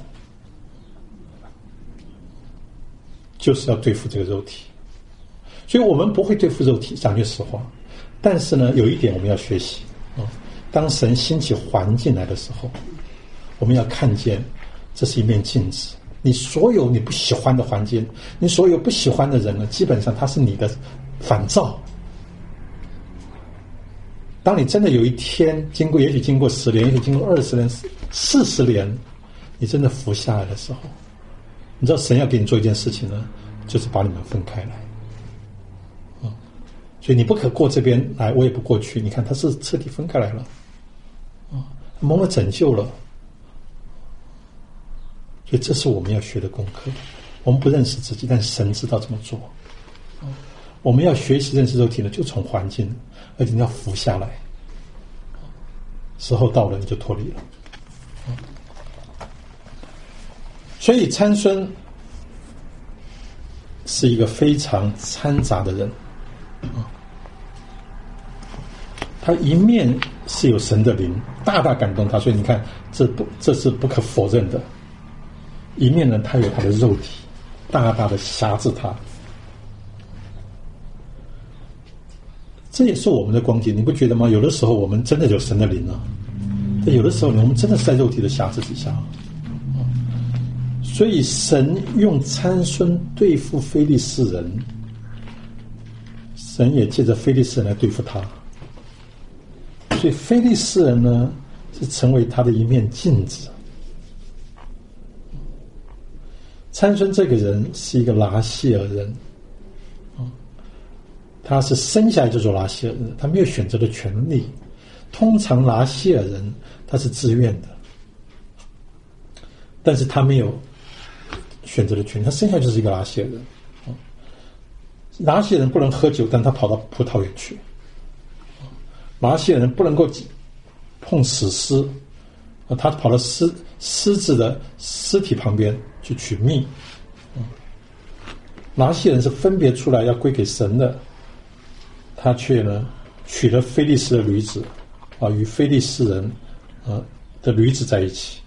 就是要对付这个肉体。所以我们不会对付肉体，讲句实话。但是呢，有一点我们要学习啊，当神兴起环境来的时候，我们要看见这是一面镜子。你所有你不喜欢的环境，你所有不喜欢的人呢，基本上他是你的反照。 当你真的有一天经过，也许经过十年，也许经过二十年、四十年，你真的服下来的时候，你知道神要给你做一件事情呢，就是把你们分开来。啊，所以你不可过这边来，我也不过去。你看，他是彻底分开来了，啊，蒙了拯救了。所以这是我们要学的功课。我们不认识自己，但神知道怎么做。啊，我们要学习认识肉体呢，就从环境，而且你要服下来。时候到了，你就脱离了。啊，所以参孙是一个非常掺杂的人，啊，他一面是有神的灵，大大感动他，所以你看，这不这是不可否认的；一面呢，他有他的肉体，大大的辖制他。这也是我们的光景，你不觉得吗？有的时候我们真的有神的灵啊，但有的时候我们真的是在肉体的辖制之下。所以神用参孙对付非利士人，神也借着非利士人来对付他。所以非利士人呢，是成为他的一面镜子。参孙这个人是一个拉谢尔人，他是生下来就做拉谢尔人，他没有选择的权利。通常拉谢尔人他是自愿的，但是他没有选择的权利，他生下来就是一个拉谢尔人。拉谢尔人不能喝酒，但他跑到葡萄园去。拉谢尔人不能够碰死尸，他跑到狮狮子的尸体旁边去取蜜。拉谢尔人是分别出来要归给神的，他却呢娶了非利士的女子，啊，与非利士人啊的女子在一起。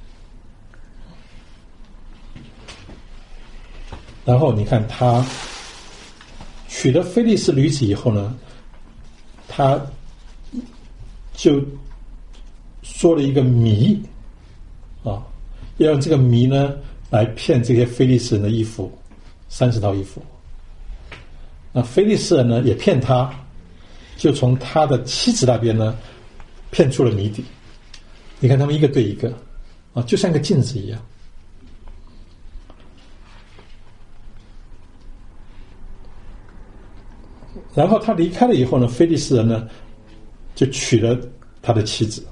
然后你看他娶了非利士女子以后呢，他就说了一个谜啊，要用这个谜呢来骗这些非利士人的衣服，三十套衣服。那非利士人呢也骗他，就从他的妻子那边呢骗出了谜底。你看他们一个对一个啊，就像个镜子一样。然后他离开了以后呢，非利士人呢就娶了他的妻子。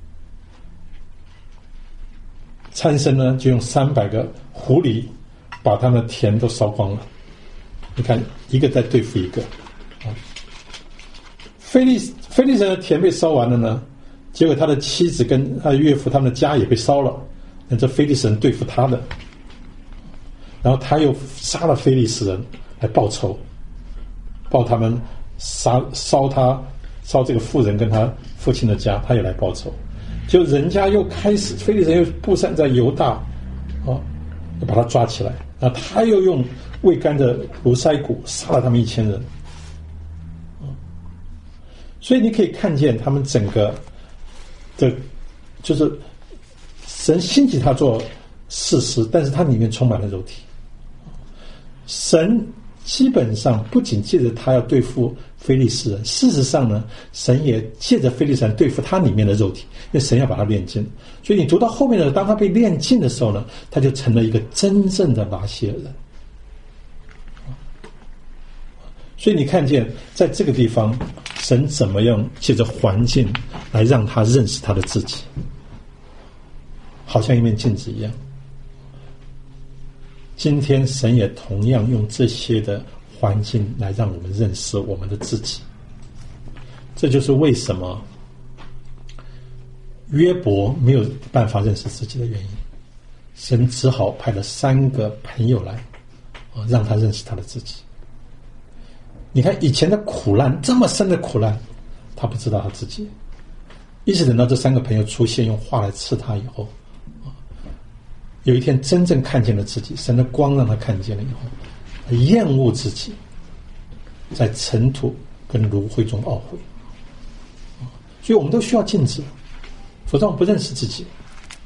参孙呢就用三百个狐狸把他们的田都烧光了。你看，一个在对付一个啊。非利非利士人的田被烧完了呢，结果他的妻子跟他的岳父他们的家也被烧了。那这非利士人对付他的，然后他又杀了非利士人来报仇。报他们杀烧他烧这个妇人跟他父亲的家，他也来报仇。就人家又开始，非利士人又布散在犹大，啊，就把他抓起来。那他又用未干的卢塞谷杀了他们一千人。所以你可以看见他们整个的，就是神兴起他做事实，但是他里面充满了肉体。神基本上不仅借着他要对付非利士人，事实上呢，神也借着非利士人对付他里面的肉体，因为神要把他炼净。所以你读到后面的，当他被炼净的时候呢，他就成了一个真正的拉谢尔人。所以你看见在这个地方，神怎么样借着环境来让他认识他的自己，好像一面镜子一样。今天神也同样用这些的环境来让我们认识我们的自己。这就是为什么约伯没有办法认识自己的原因。神只好派了三个朋友来，啊，让他认识他的自己。你看以前的苦难，这么深的苦难，他不知道他自己。一直等到这三个朋友出现，用话来刺他以后，有一天真正看见了自己，神的光让他看见了以后，厌恶自己，在尘土跟炉灰中懊悔。所以我们都需要镜子，否则我们不认识自己。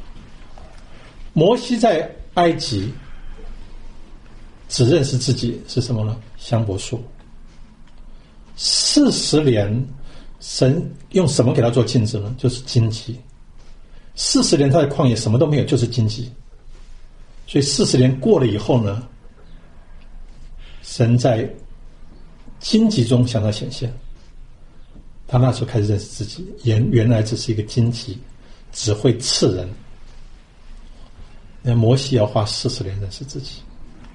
摩西在埃及只认识自己是什么呢？香柏树。四十年神用什么给他做镜子呢？就是荆棘。四十年他在旷野什么都没有，就是荆棘。所以四十年过了以后呢，神在荆棘中向他显现。他那时候开始认识自己，原原来只是一个荆棘，只会刺人。那摩西要花四十年认识自己。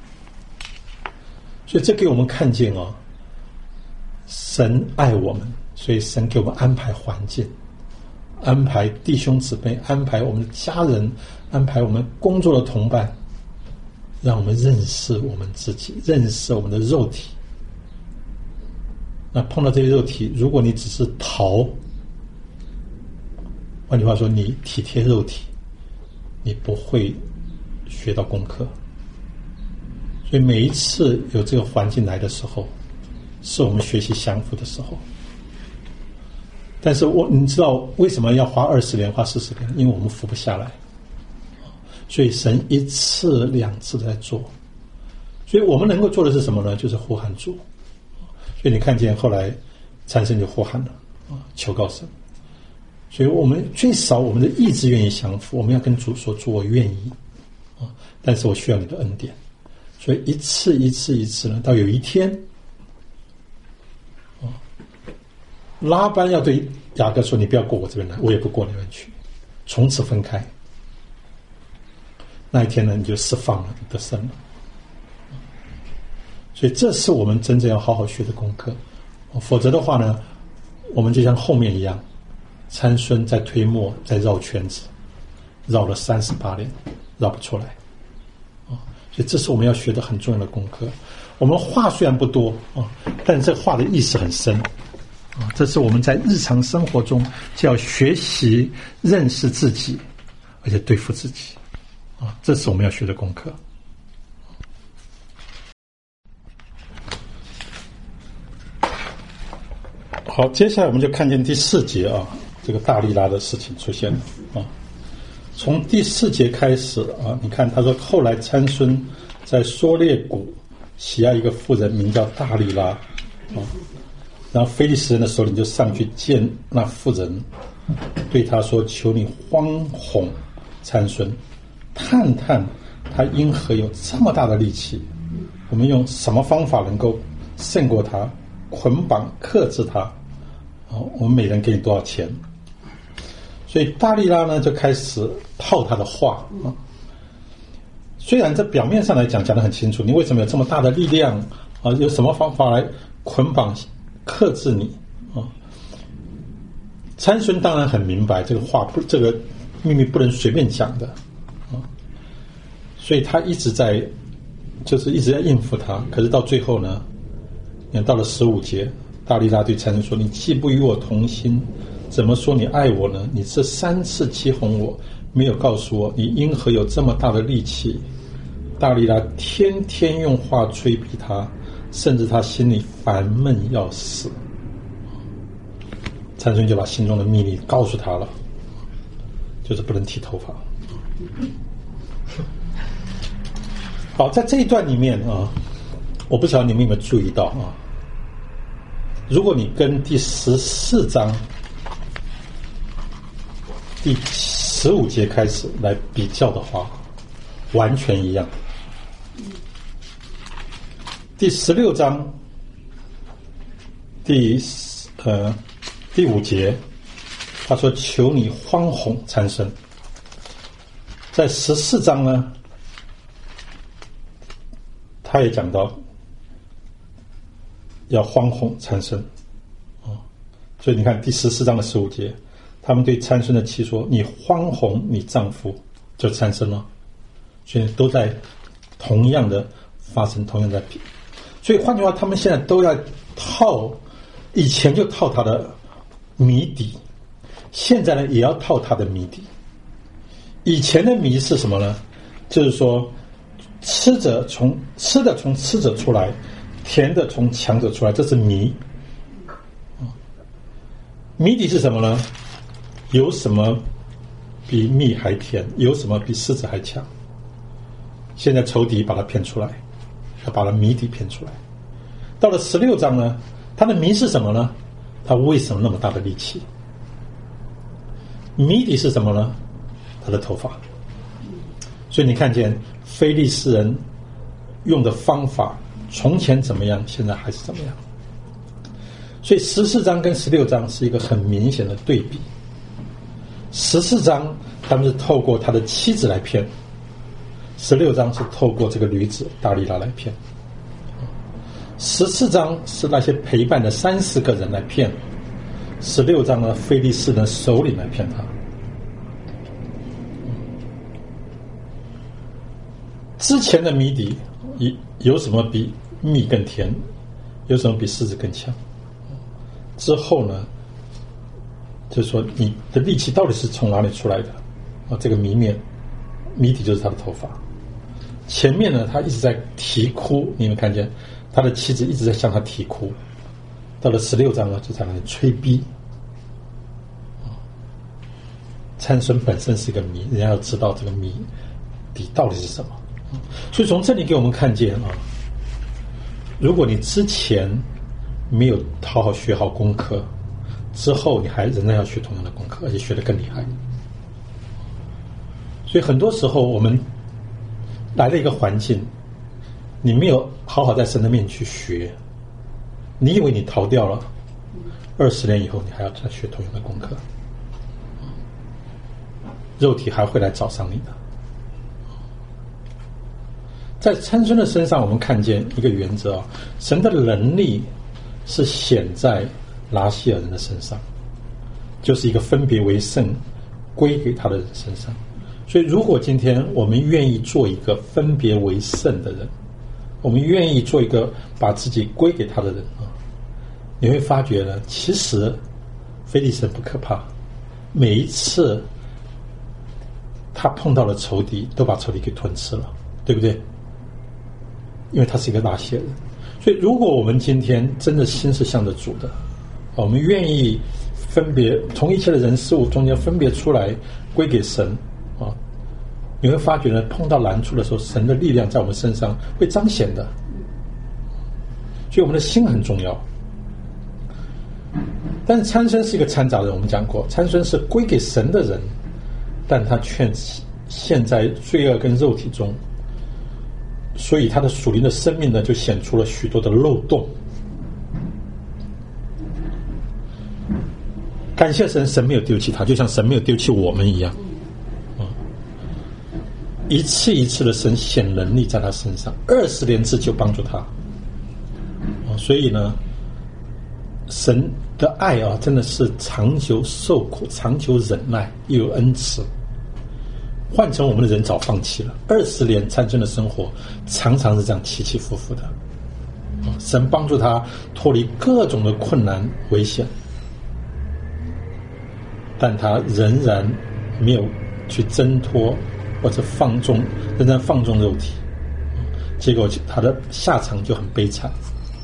所以这给我们看见哦，神爱我们，所以神给我们安排环境，安排弟兄姊妹，安排我们的家人，安排我们工作的同伴，让我们认识我们自己，认识我们的肉体。那碰到这些肉体，如果你只是逃，换句话说，你体贴肉体，你不会学到功课。所以每一次有这个环境来的时候，是我们学习降服的时候。但是我你知道为什么要花二十年花四十年？因为我们服不下来，所以神一次两次的在做。所以我们能够做的是什么呢？就是呼喊主。所以你看见后来参孙就呼喊了啊，求告神。所以我们最少我们的意志愿意降服，我们要跟主说：主，我愿意啊，但是我需要你的恩典。所以一次一次一次呢，到有一天啊，拉班要对雅各说：你不要过我这边来，我也不过那边去，从此分开。那一天呢，你就释放了，你得胜了。所以这是我们真正要好好学的功课，否则的话呢，我们就像后面一样，参孙在推磨，在绕圈子，绕了三十八年，绕不出来。啊，所以这是我们要学的很重要的功课。我们话虽然不多啊，但这话的意思很深啊。这是我们在日常生活中就要学习认识自己，而且对付自己啊，这是我们要学的功课。好，接下来我们就看见第四节啊，这个大利拉的事情出现了啊。从第四节开始啊，你看他说，后来参孙在梭列谷喜爱一个妇人，名叫大利拉啊。然后非利士人的首领就上去见那妇人，对他说：“求你慌哄参孙，探探他因何有这么大的力气？我们用什么方法能够胜过他，捆绑克制他？哦，我们每人给你多少钱？”所以大利拉呢就开始套他的话啊。虽然这表面上来讲讲得很清楚，你为什么有这么大的力量啊？有什么方法来捆绑克制你啊？参孙当然很明白这个话不，这个秘密不能随便讲的啊，所以他一直在，就是一直在应付他。可是到最后呢，你看到了十五节，大利拉对参孙说：“你既不与我同心，怎么说你爱我呢？你这三次欺哄我，没有告诉我你因何有这么大的力气。”大利拉天天用话催逼他，甚至他心里烦闷要死。参孙就把心中的秘密告诉他了，就是不能剃头发。好，在这一段里面啊，我不晓得你们有没有注意到啊，如果你跟第十四章第十五节开始来比较的话，完全一样。第十六章第呃第五节，他说：“求你慌哄参孙。”在十四章呢，他也讲到要慌哄参孙啊，所以你看第十四章的十五节，他们对参孙的妻说：“你慌哄你丈夫，就参孙了。”所以都在同样的发生，同样在比。所以换句话，他们现在都要套，以前就套他的谜底，现在呢也要套他的谜底。以前的谜是什么呢？就是说，吃者从吃的从吃者出来，甜的从强者出来，这是谜。谜底是什么呢？有什么比蜜还甜？有什么比狮子还强？现在仇敌把它骗出来，他把它谜底骗出来。到了十六章呢，他的谜是什么呢？ 他为什么那么大的力气？谜底是什么呢？他的头发。所以你看见非利士人用的方法，从前怎么样，现在还是怎么样。所以十四章跟十六章是一个很明显的对比。十四章他们是透过他的妻子来骗，十六章是透过这个女子大利拉来骗。十四章是那些陪伴的三十个人来骗，十六章呢，非利士人首领来骗他。之前的谜底有什么比蜜更甜，有什么比狮子更强？之后呢，就是说你的力气到底是从哪里出来的啊？这个谜面谜底就是他的头发。前面呢，他一直在啼哭，你们看见他的妻子一直在向他啼哭。到了十六章呢，就在那里催逼。参孙本身是一个谜，人家要知道这个谜底到底是什么。所以从这里给我们看见啊，如果你之前没有好好学好功课，之后你还仍然要学同样的功课，而且学得更厉害。所以很多时候我们来了一个环境，你没有好好在神的面去学，你以为你逃掉了，二十年以后你还要再学同样的功课，肉体还会来找上你的。在参孙的身上，我们看见一个原则啊，神的能力是显在拿西尔人的身上，就是一个分别为圣归给他的人身上。所以如果今天我们愿意做一个分别为圣的人，我们愿意做一个把自己归给他的人啊，你会发觉呢，其实非利士人不可怕，每一次他碰到了仇敌，都把仇敌给吞吃了，对不对？因为他是一个拿西尔人。所以如果我们今天真的心是向着主的，我们愿意分别从一切的人事物中间分别出来归给神啊，你会发觉呢，碰到难处的时候，神的力量在我们身上会彰显的。所以我们的心很重要。但是参孙是一个掺杂人，我们讲过，参孙是归给神的人，但他却陷在罪恶跟肉体中，所以他的属灵的生命呢，就显出了许多的漏洞。感谢神，神没有丢弃他，就像神没有丢弃我们一样。嗯，一次一次的神显能力在他身上，二十连次就帮助他。嗯，所以呢，神的爱啊，真的是长久受苦，长久忍耐，又有恩慈。换成我们的人早放弃了。二十年参孙的生活常常是这样起起伏伏的，神帮助他脱离各种的困难危险，但他仍然没有去挣脱或者放纵，仍然放纵肉体，结果他的下场就很悲惨。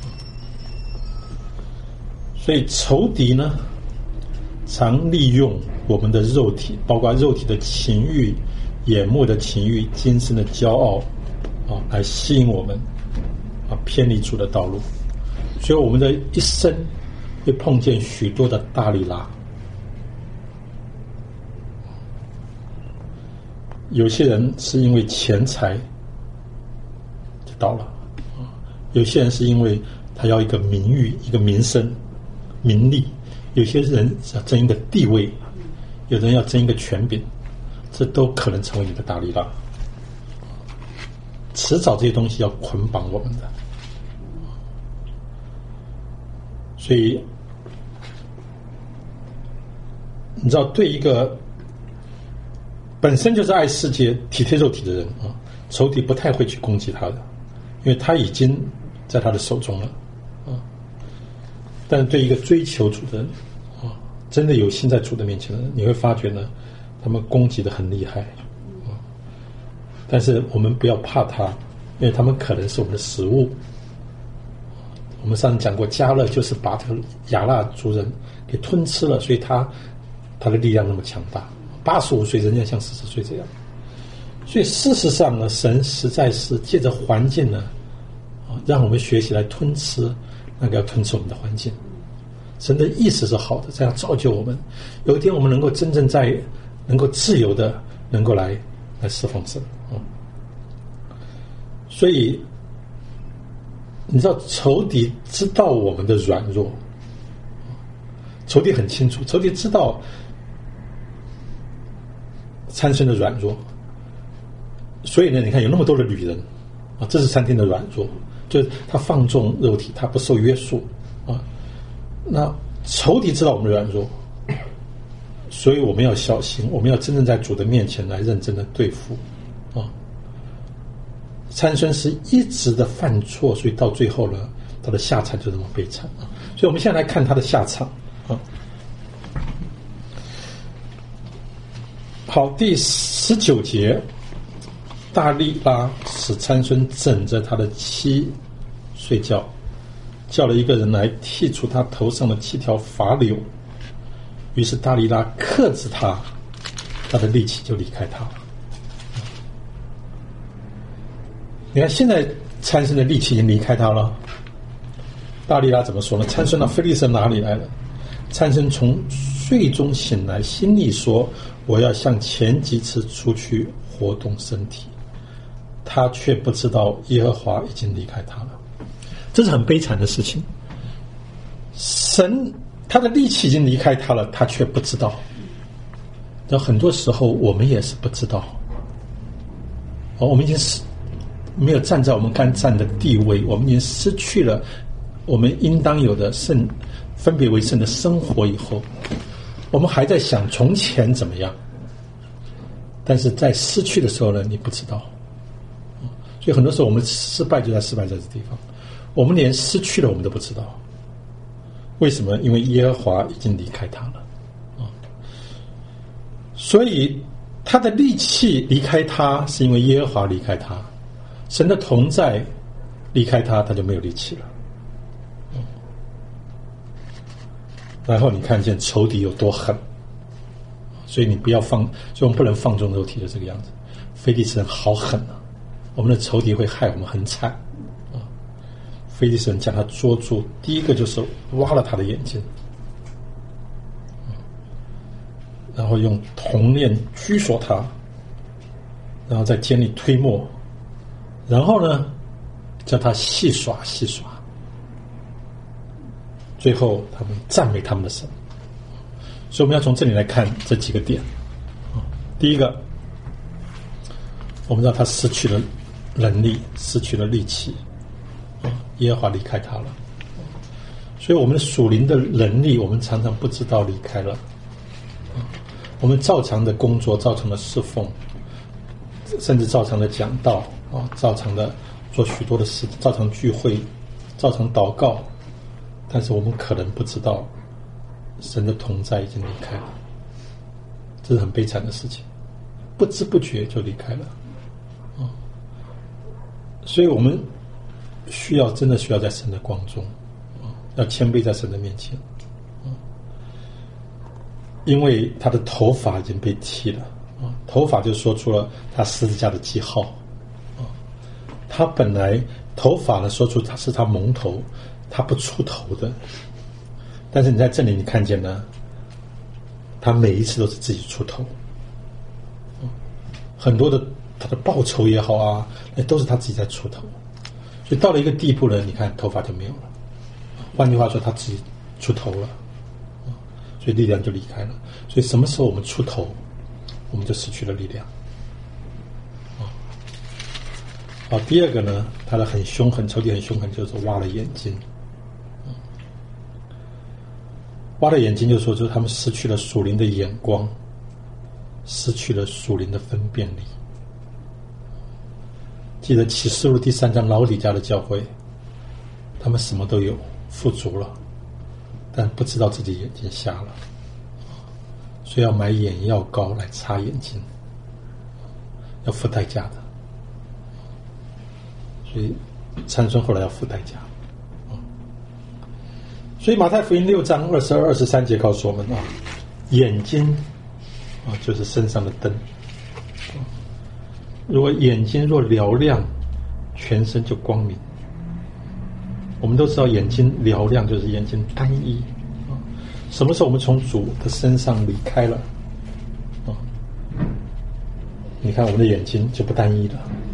所以仇敌呢，常利用我们的肉体，包括肉体的情欲、眼目的情欲、今生的骄傲啊，来吸引我们啊，偏离主的道路。所以我们的一生会碰见许多的大利拉。有些人是因为钱财就到了，有些人是因为他要一个名誉、一个名声、名利，有些人要争一个地位，有人要争一个权柄，这都可能成为你的大利拉。迟早这些东西要捆绑我们的。所以你知道，对一个本身就是爱世界、体贴肉体的人啊，仇敌不太会去攻击他的，因为他已经在他的手中了啊。但是对一个追求主的人啊，真的有心在主的面前的人，你会发觉呢，他们攻击的很厉害啊。但是我们不要怕他，因为他们可能是我们的食物。我们上次讲过，迦勒就是把这个亚衲族人给吞吃了，所以他他的力量那么强大。八十五岁人家像四十岁这样，所以事实上呢，神实在是借着环境呢，啊，让我们学习来吞吃那个要吞吃我们的环境。 神的意思是好的，这样造就我们。有一天我们能够真正在能够自由的能够来来侍奉神。嗯，所以你知道仇敌知道我们的软弱，仇敌很清楚，仇敌知道参孙的软弱，所以呢，你看有那么多的女人啊，这是参天的软弱，就是他放纵肉体，他不受约束啊。那仇敌知道我们的软弱，所以我们要小心，我们要真正在主的面前来认真的对付啊。参孙是一直的犯错，所以到最后呢，他的下场就这么悲惨啊。所以我们现在来看他的下场啊。好，第十九节，大利拉使参孙枕着他的妻睡觉，叫了一个人来剔除他头上的七条发绺。于是大利拉克制他，他的力气就离开他了。你看，现在参孙的力气已经离开他了。大利拉怎么说呢？参孙啊，非利士哪里来了？参孙从睡中醒来，心里说：我要像前几次出去活动身体。他却不知道耶和华已经离开他了。这是很悲惨的事情。神他的力气已经离开他了，他却不知道。那很多时候我们也是不知道。哦，我们已经是没有站在我们该站的地位，我们已经失去了我们应当有的圣分别为圣的生活以后，我们还在想从前怎么样，但是在失去的时候呢，你不知道。所以很多时候我们失败就在失败在这地方，我们连失去了我们都不知道。为什么？因为耶和华已经离开他了啊！所以他的力气离开他，是因为耶和华离开他。神的同在离开他，他就没有力气了。嗯、然后你看见仇敌有多狠，所以你不要放，所以我们不能放纵肉体的这个样子。非利士人好狠啊！我们的仇敌会害我们很惨啊！非利士人将他捉住，第一个就是挖了他的眼睛，然后用铜链拘锁他，然后在监里推磨，然后呢叫他戏耍戏耍，最后他们赞美他们的神。所以我们要从这里来看这几个点。第一个，我们知道他失去了能力，失去了力气，耶和华离开他了。所以我们的属灵的能力，我们常常不知道离开了。我们照常的工作，照常的侍奉，甚至照常的讲道啊，照常的做许多的事，照常聚会，照常祷告，但是我们可能不知道神的同在已经离开了，这是很悲惨的事情，不知不觉就离开了。所以我们需要真的需要在神的光中，要谦卑在神的面前，因为他的头发已经被剃了，头发就说出了他十字架的记号。他本来头发呢说出他是他蒙头，他不出头的，但是你在这里你看见呢，他每一次都是自己出头，很多的他的报酬也好啊，那都是他自己在出头。所以到了一个地步呢，你看头发就没有了，换句话说他自己出头了，所以力量就离开了。所以什么时候我们出头，我们就失去了力量。好，第二个呢，他的很凶狠，仇敌很凶狠，就是挖了眼睛。挖了眼睛就说，就是他们失去了属灵的眼光，失去了属灵的分辨力。记得启示录第三章老底家的教会，他们什么都有，富足了，但不知道自己眼睛瞎了，所以要买眼药膏来擦眼睛，要付代价的。所以参孙后来要付代价。所以马太福音六章二十二、二十三节告诉我们啊，眼睛啊就是身上的灯。如果眼睛若嘹亮，全身就光明。我们都知道眼睛嘹亮就是眼睛单一啊， 什么时候我们从主的身上离开了？啊，你看我们的眼睛就不单一了。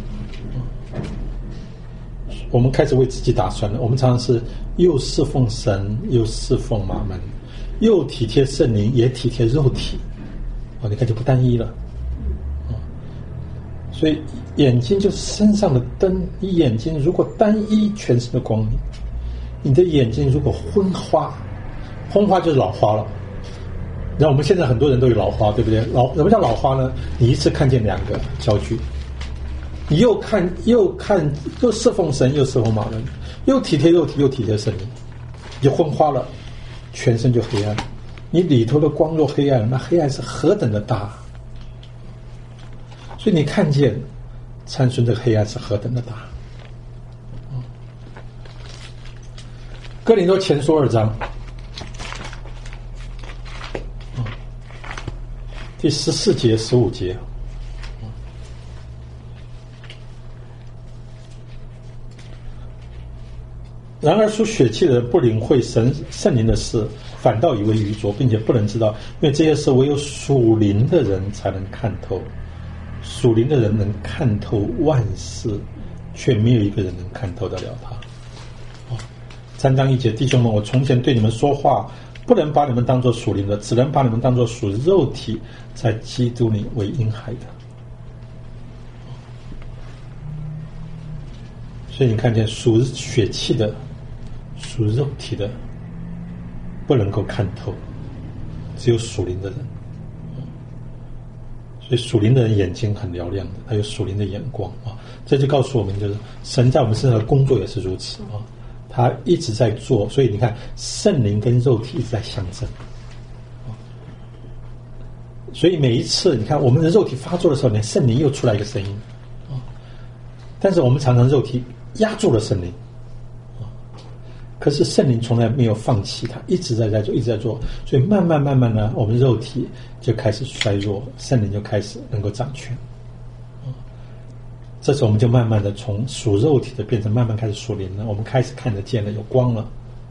我们开始为自己打算了。我们常常是又侍奉神，又侍奉马门，又体贴圣灵，也体贴肉体。哦，你看就不单一了。哦，所以眼睛就是身上的灯。你眼睛如果单一全身的光明，你的眼睛如果昏花，昏花就是老花了。那我们现在很多人都有老花，对不对？老什么叫老花呢？你一次看见两个焦距。你又看又看又侍奉神，又侍奉马门，又体贴肉体，又体贴圣灵，你就昏花了，全身就黑暗。你里头的光若黑暗，那黑暗是何等的大！所以你看见参孙这个黑暗是何等的大。哥林多前书二章第十四节十五节。然而属血气的人不领会神圣灵的事，反倒以为愚拙，并且不能知道，因为这些事唯有属灵的人才能看透。属灵的人能看透万事，却没有一个人能看透得了他。哦，三章一节，弟兄们，我从前对你们说话，不能把你们当作属灵的，只能把你们当作属肉体，在基督里为婴孩的。所以你看见属血气的，属肉体的不能够看透，只有属灵的人。所以属灵的人眼睛很嘹亮的，他有属灵的眼光啊。这就告诉我们，就是神在我们身上的工作也是如此啊，他一直在做。所以你看，圣灵跟肉体一直在相争。所以每一次你看我们的肉体发作的时候，连圣灵又出来一个声音啊。但是我们常常肉体压住了圣灵。可是圣灵从来没有放弃，他一直在在做，一直在做，所以慢慢慢慢呢，我们肉体就开始衰弱，圣灵就开始能够掌权。这时候我们就慢慢的从属肉体的变成慢慢开始属灵了，我们开始看得见了，有光了。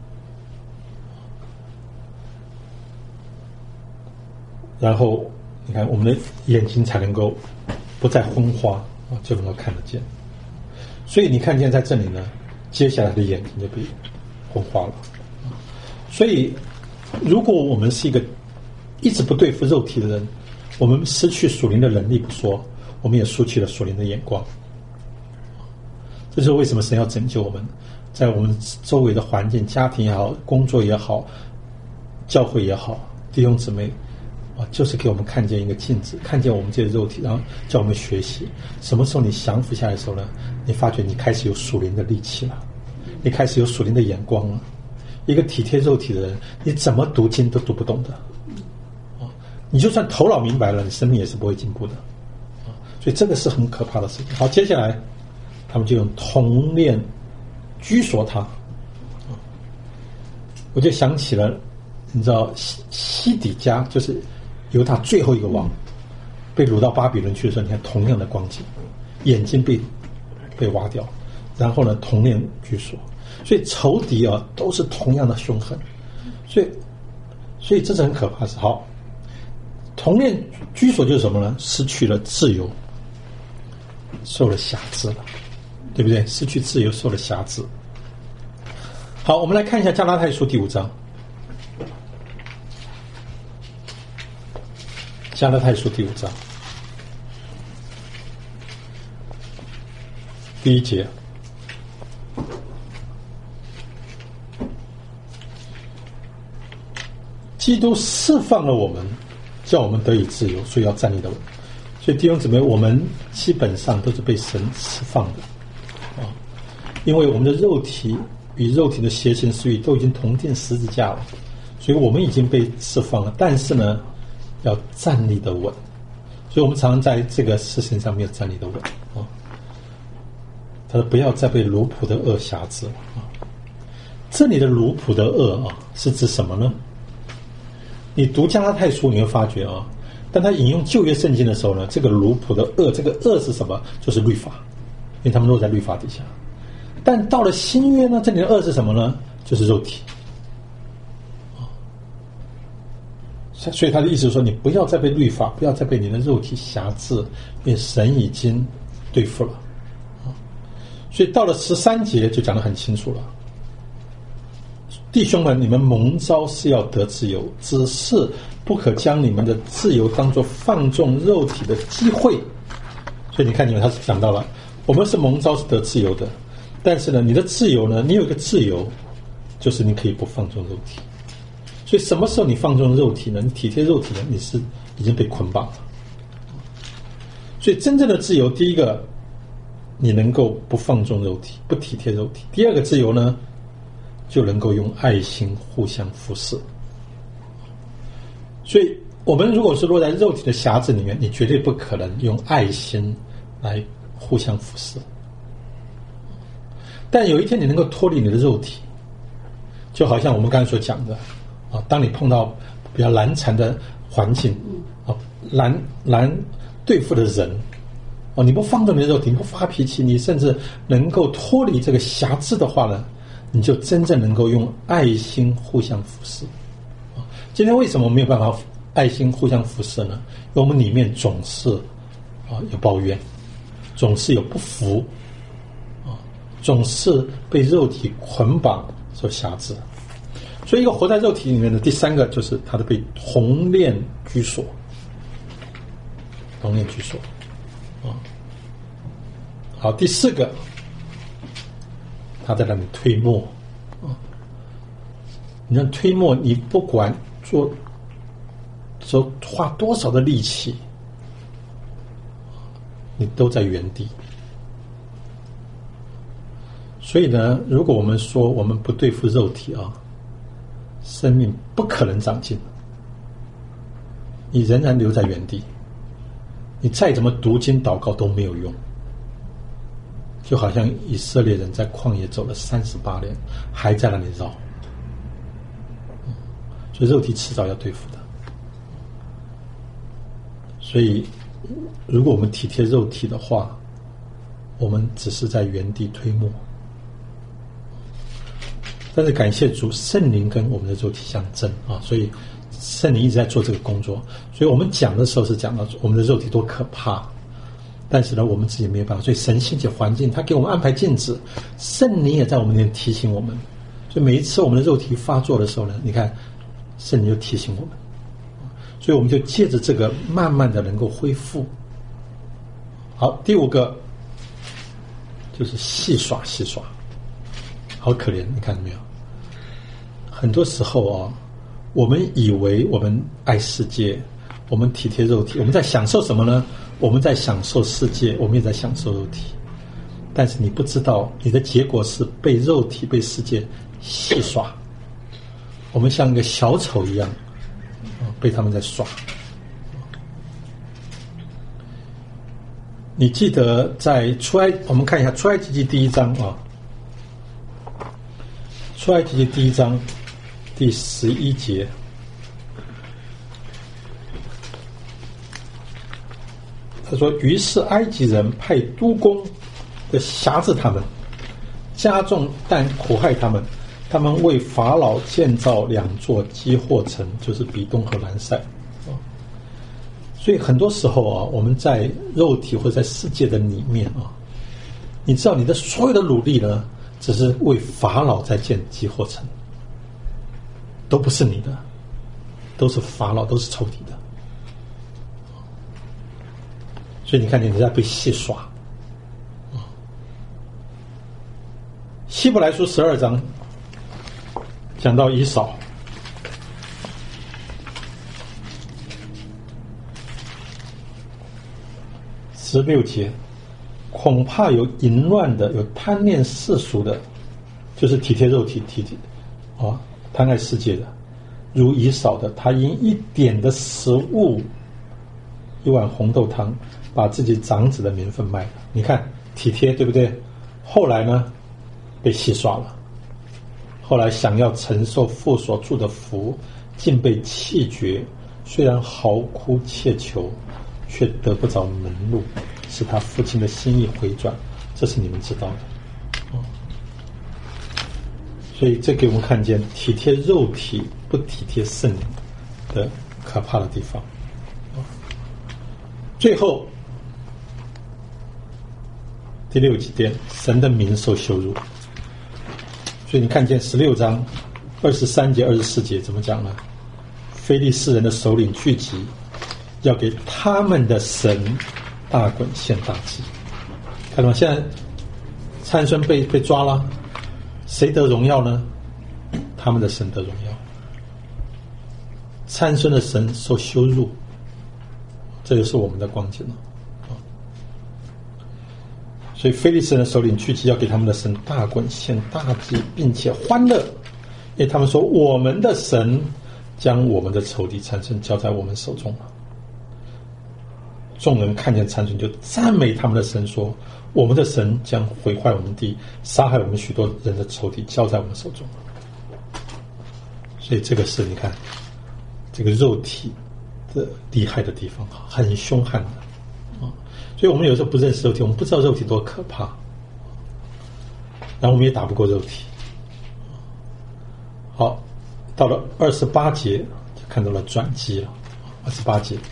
然后你看我们的眼睛才能够不再昏花，就能够看得见。所以你看见在这里呢，接下来的眼睛就被昏花了。所以如果我们是一个一直不对付肉体的人，我们失去属灵的能力不说，我们也失去了属灵的眼光。这就是为什么神要拯救我们，在我们周围的环境，家庭也好，工作也好，教会也好，弟兄姊妹啊，就是给我们看见一个镜子，看见我们这些肉体，然后叫我们学习。什么时候你降服下来的时候呢，你发觉你开始有属灵的力气了，你开始有属灵的眼光了。一个体贴肉体的人，你怎么读经都读不懂的啊！你就算头脑明白了，你生命也是不会进步的啊！所以这个是很可怕的事情。好，接下来他们就用铜链拘锁他啊！我就想起了，你知道西西底家就是犹大最后一个王，被掳到巴比伦去的时候，你看同样的光景，眼睛被被挖掉，然后呢铜链拘锁。所以仇敌啊都是同样的凶狠，所以所以这是很可怕的事。好，铜链居所就是什么呢？失去了自由，受了辖制了，对不对？失去自由，受了辖制。好，我们来看一下加拉太书第五章。加拉太书第五章第一节。基督释放了我们，叫我们得以自由，所以要站立得稳。所以弟兄姊妹，我们基本上都是被神释放的啊，因为我们的肉体与肉体的邪情私欲都已经同定十字架了，所以我们已经被释放了。但是呢，要站立得稳，所以我们常常在这个事情上面站立得稳啊。他说不要再被奴仆的恶辖制啊。这里的奴仆的恶啊，是指什么呢？你读加拉太书你会发觉啊，当他引用旧约圣经的时候呢，这个奴仆的恶，这个恶是什么？就是律法，因为他们落在律法底下。但到了新约呢，这里的恶是什么呢？就是肉体。 所以他的意思是说，你不要再被律法，不要再被你的肉体辖制，因为神已经对付了。所以到了十三节就讲得很清楚了，弟兄们，你们蒙召是要得自由，只是不可将你们的自由当作放纵肉体的机会。所以你看，你们他是讲到了，我们是蒙召是得自由的，但是呢，你的自由呢，你有一个自由，就是你可以不放纵肉体。所以什么时候你放纵肉体呢？你体贴肉体呢？你是已经被捆绑了。所以真正的自由，第一个，你能够不放纵肉体，不体贴肉体；第二个自由呢，就能够用爱心互相服侍。所以我们如果是落在肉体的匣子里面，你绝对不可能用爱心来互相服侍。但有一天你能够脱离你的肉体，就好像我们刚才所讲的啊，当你碰到比较难缠的环境啊，难难对付的人哦，你不放纵你的肉体，你不发脾气，你甚至能够脱离这个匣子的话呢，你就真正能够用爱心互相服侍。今天为什么没有办法爱心互相服侍呢？因为我们里面总是啊有抱怨，总是有不服啊，总是被肉体捆绑所辖制。所以一个活在肉体里面的第三个就是他的被铜链拘锁，铜链拘锁啊。好，第四个，他在那里推磨啊。你看推磨，你不管做说花多少的力气，你都在原地。所以呢，如果我们说我们不对付肉体啊，生命不可能长进，你仍然留在原地，你再怎么读经祷告都没有用。就好像以色列人在旷野走了三十八年，还在那里绕。所以肉体迟早要对付的。所以如果我们体贴肉体的话，我们只是在原地推磨。但是感谢主，圣灵跟我们的肉体相争啊，所以圣灵一直在做这个工作。所以我们讲的时候是讲到我们的肉体多可怕，但是呢，我们自己没有办法。所以神兴起环境，他给我们安排禁止，圣灵也在我们那边提醒我们。所以每一次我们的肉体发作的时候呢，你看圣灵就提醒我们，所以我们就借着这个慢慢的能够恢复。好，第五个就是戏耍戏耍，好可怜，你看到没有？很多时候啊，我们以为我们爱世界，我们体贴肉体，我们在享受什么呢？我们在享受世界，我们也在享受肉体。但是你不知道，你的结果是被肉体、被世界戏耍。我们像一个小丑一样，被他们在耍。你记得在出埃，我们看一下出埃及记第一章啊，出埃及记第一章第十一节，他说：“于是埃及人派督工的辖制他们，加重但苦害他们。他们为法老建造两座积货城，就是比东和兰塞。”所以很多时候啊，我们在肉体或者在世界的里面啊，你知道你的所有的努力呢，只是为法老在建积货城，都不是你的，都是法老，都是仇敌的。所以你看见你在被戏耍。希伯来书十二章讲到以扫，十六节，恐怕有淫乱的，有贪恋世俗的，就是体贴肉体、体贴啊，贪爱世界的，如以扫的，他因一点的食物，一碗红豆汤，把自己长子的名分卖了。你看体贴对不对？后来呢，被戏耍了。后来想要承受父所祝的福，竟被弃绝。虽然嚎哭切求，却得不着门路，使他父亲的心意回转。这是你们知道的。哦，所以这给我们看见体贴肉体不体贴圣灵的可怕的地方。最后第六节，神的名受羞辱。所以你看见十六章二十三节、二十四节怎么讲呢？非利士人的首领聚集，要给他们的神大滚献大祭。看到吗？现在参孙被被抓了，谁得荣耀呢？他们的神得荣耀。参孙的神受羞辱，这就是我们的光景了。所以非利士人的首领聚集，要给他们的神大滚献大祭，并且欢乐，因为他们说我们的神将我们的仇敌参孙交在我们手中了。众人看见参孙，就赞美他们的神，说我们的神将毁坏我们地，杀害我们许多人的仇敌交在我们手中。所以这个是你看这个肉体的厉害的地方，很凶悍的。所以我们有时候不认识肉体，我们不知道肉体多可怕，然后我们也打不过肉体。好，到了二十八节就看到了转机了。二十八节，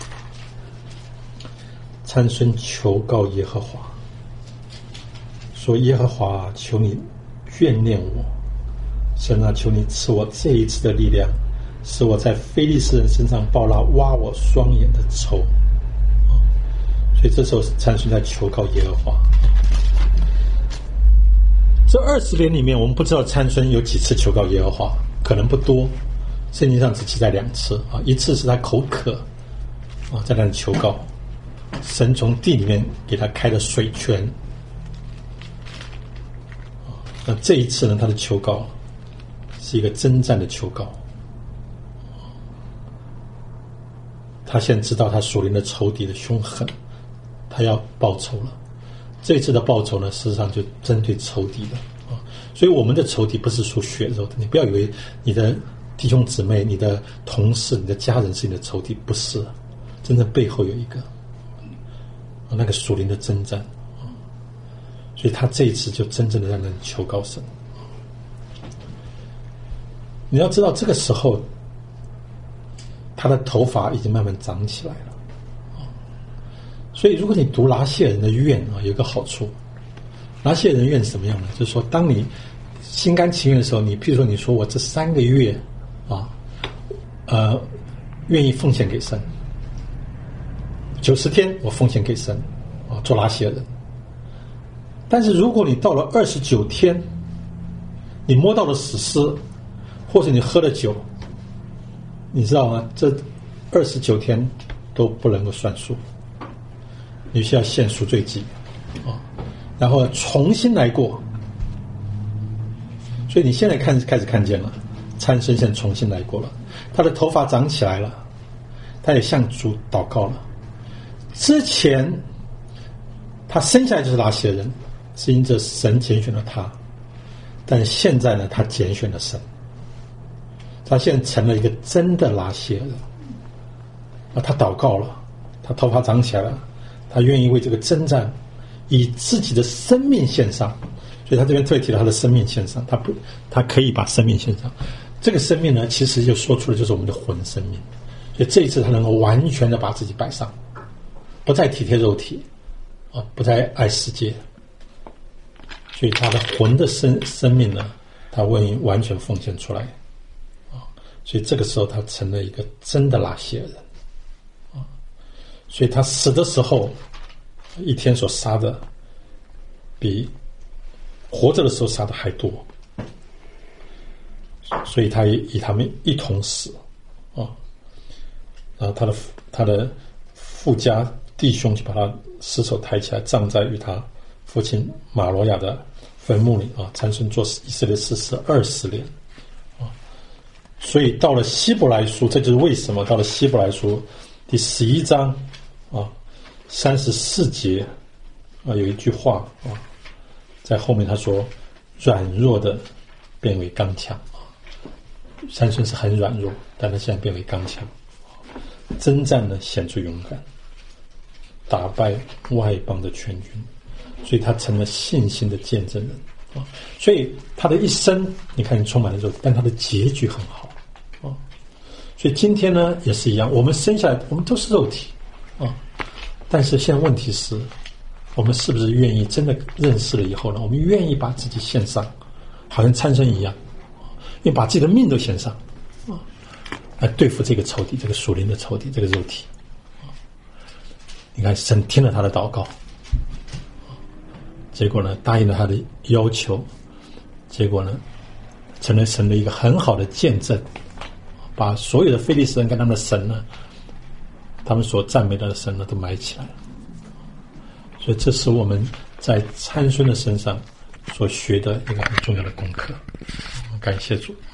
参孙求告耶和华，说耶和华，求你眷念我，神啊，求你赐我这一次的力量，使我在非利士人身上报那挖我双眼的仇。所以这时候参孙在求告耶和华。这二十年里面，我们不知道参孙有几次求告耶和华，可能不多，圣经上只记载两次啊，一次是他口渴啊，在那里求告，神从地里面给他开了水泉啊。那这一次呢，他的求告是一个征战的求告，他现在知道他属灵的仇敌的凶狠。他要报仇了，这一次的报仇呢，事实上就针对仇敌的啊。所以我们的仇敌不是属血肉的，你不要以为你的弟兄姊妹、你的同事、你的家人是你的仇敌，不是，真正背后有一个啊，那个属灵的征战啊。所以他这一次就真正的让人求告神。你要知道，这个时候他的头发已经慢慢长起来了。所以如果你读拿谢人的愿啊，有一个好处，拿谢人愿是什么样呢？就是说当你心甘情愿的时候，你譬如说你说我这三个月啊呃愿意奉献给神，九十天我奉献给神啊，做拿谢人。但是如果你到了二十九天，你摸到了死尸，或者你喝了酒，你知道吗？这二十九天都不能够算数，你需要献赎罪祭啊，然后重新来过。所以你现在看开始看见了，参孙现在重新来过了，他的头发长起来了，他也向主祷告了。之前他生下来就是拿谢人，是因着神拣选了他，但现在呢，他拣选了神，他现在成了一个真的拿谢人啊！他祷告了，他头发长起来了，他愿意为这个征战以自己的生命献上，所以他这边特别提到他的生命献上，他不，他可以把生命献上。这个生命呢，其实就说出了就是我们的魂生命，所以这一次他能够完全的把自己摆上，不再体贴肉体啊，不再爱世界，所以他的魂的生生命呢，他愿意完全奉献出来啊，所以这个时候他成了一个真的拿谢人啊，所以他死的时候一天所杀的比活着的时候杀的还多，所以他与他们一同死啊，然后他的他的父家弟兄就把他尸首抬起来，葬在与他父亲马罗亚的坟墓里啊。参孙做以色列士师二十年啊，所以到了希伯来书，这就是为什么到了希伯来书第十一章啊三十四节啊有一句话啊，在后面他说软弱的变为刚强啊。参孙是很软弱，但他现在变为刚强，征战呢显出勇敢，打败外邦的全军，所以他成了信心的见证人啊。所以他的一生你看你充满了肉，但他的结局很好啊。 所以今天呢也是一样，我们生下来我们都是肉体啊，但是现在问题是，我们是不是愿意真的认识了以后呢？我们愿意把自己献上，好像参孙一样，愿意把自己的命都献上啊，来对付这个仇敌，这个属灵的仇敌，这个肉体。你看，神听了他的祷告，结果呢，答应了他的要求，结果呢，成了神的一个很好的见证，把所有的非利士人跟他们的神呢，他们所赞美的神呢，都埋起来了。所以，这是我们在参孙的身上所学的一个很重要的功课。感谢主。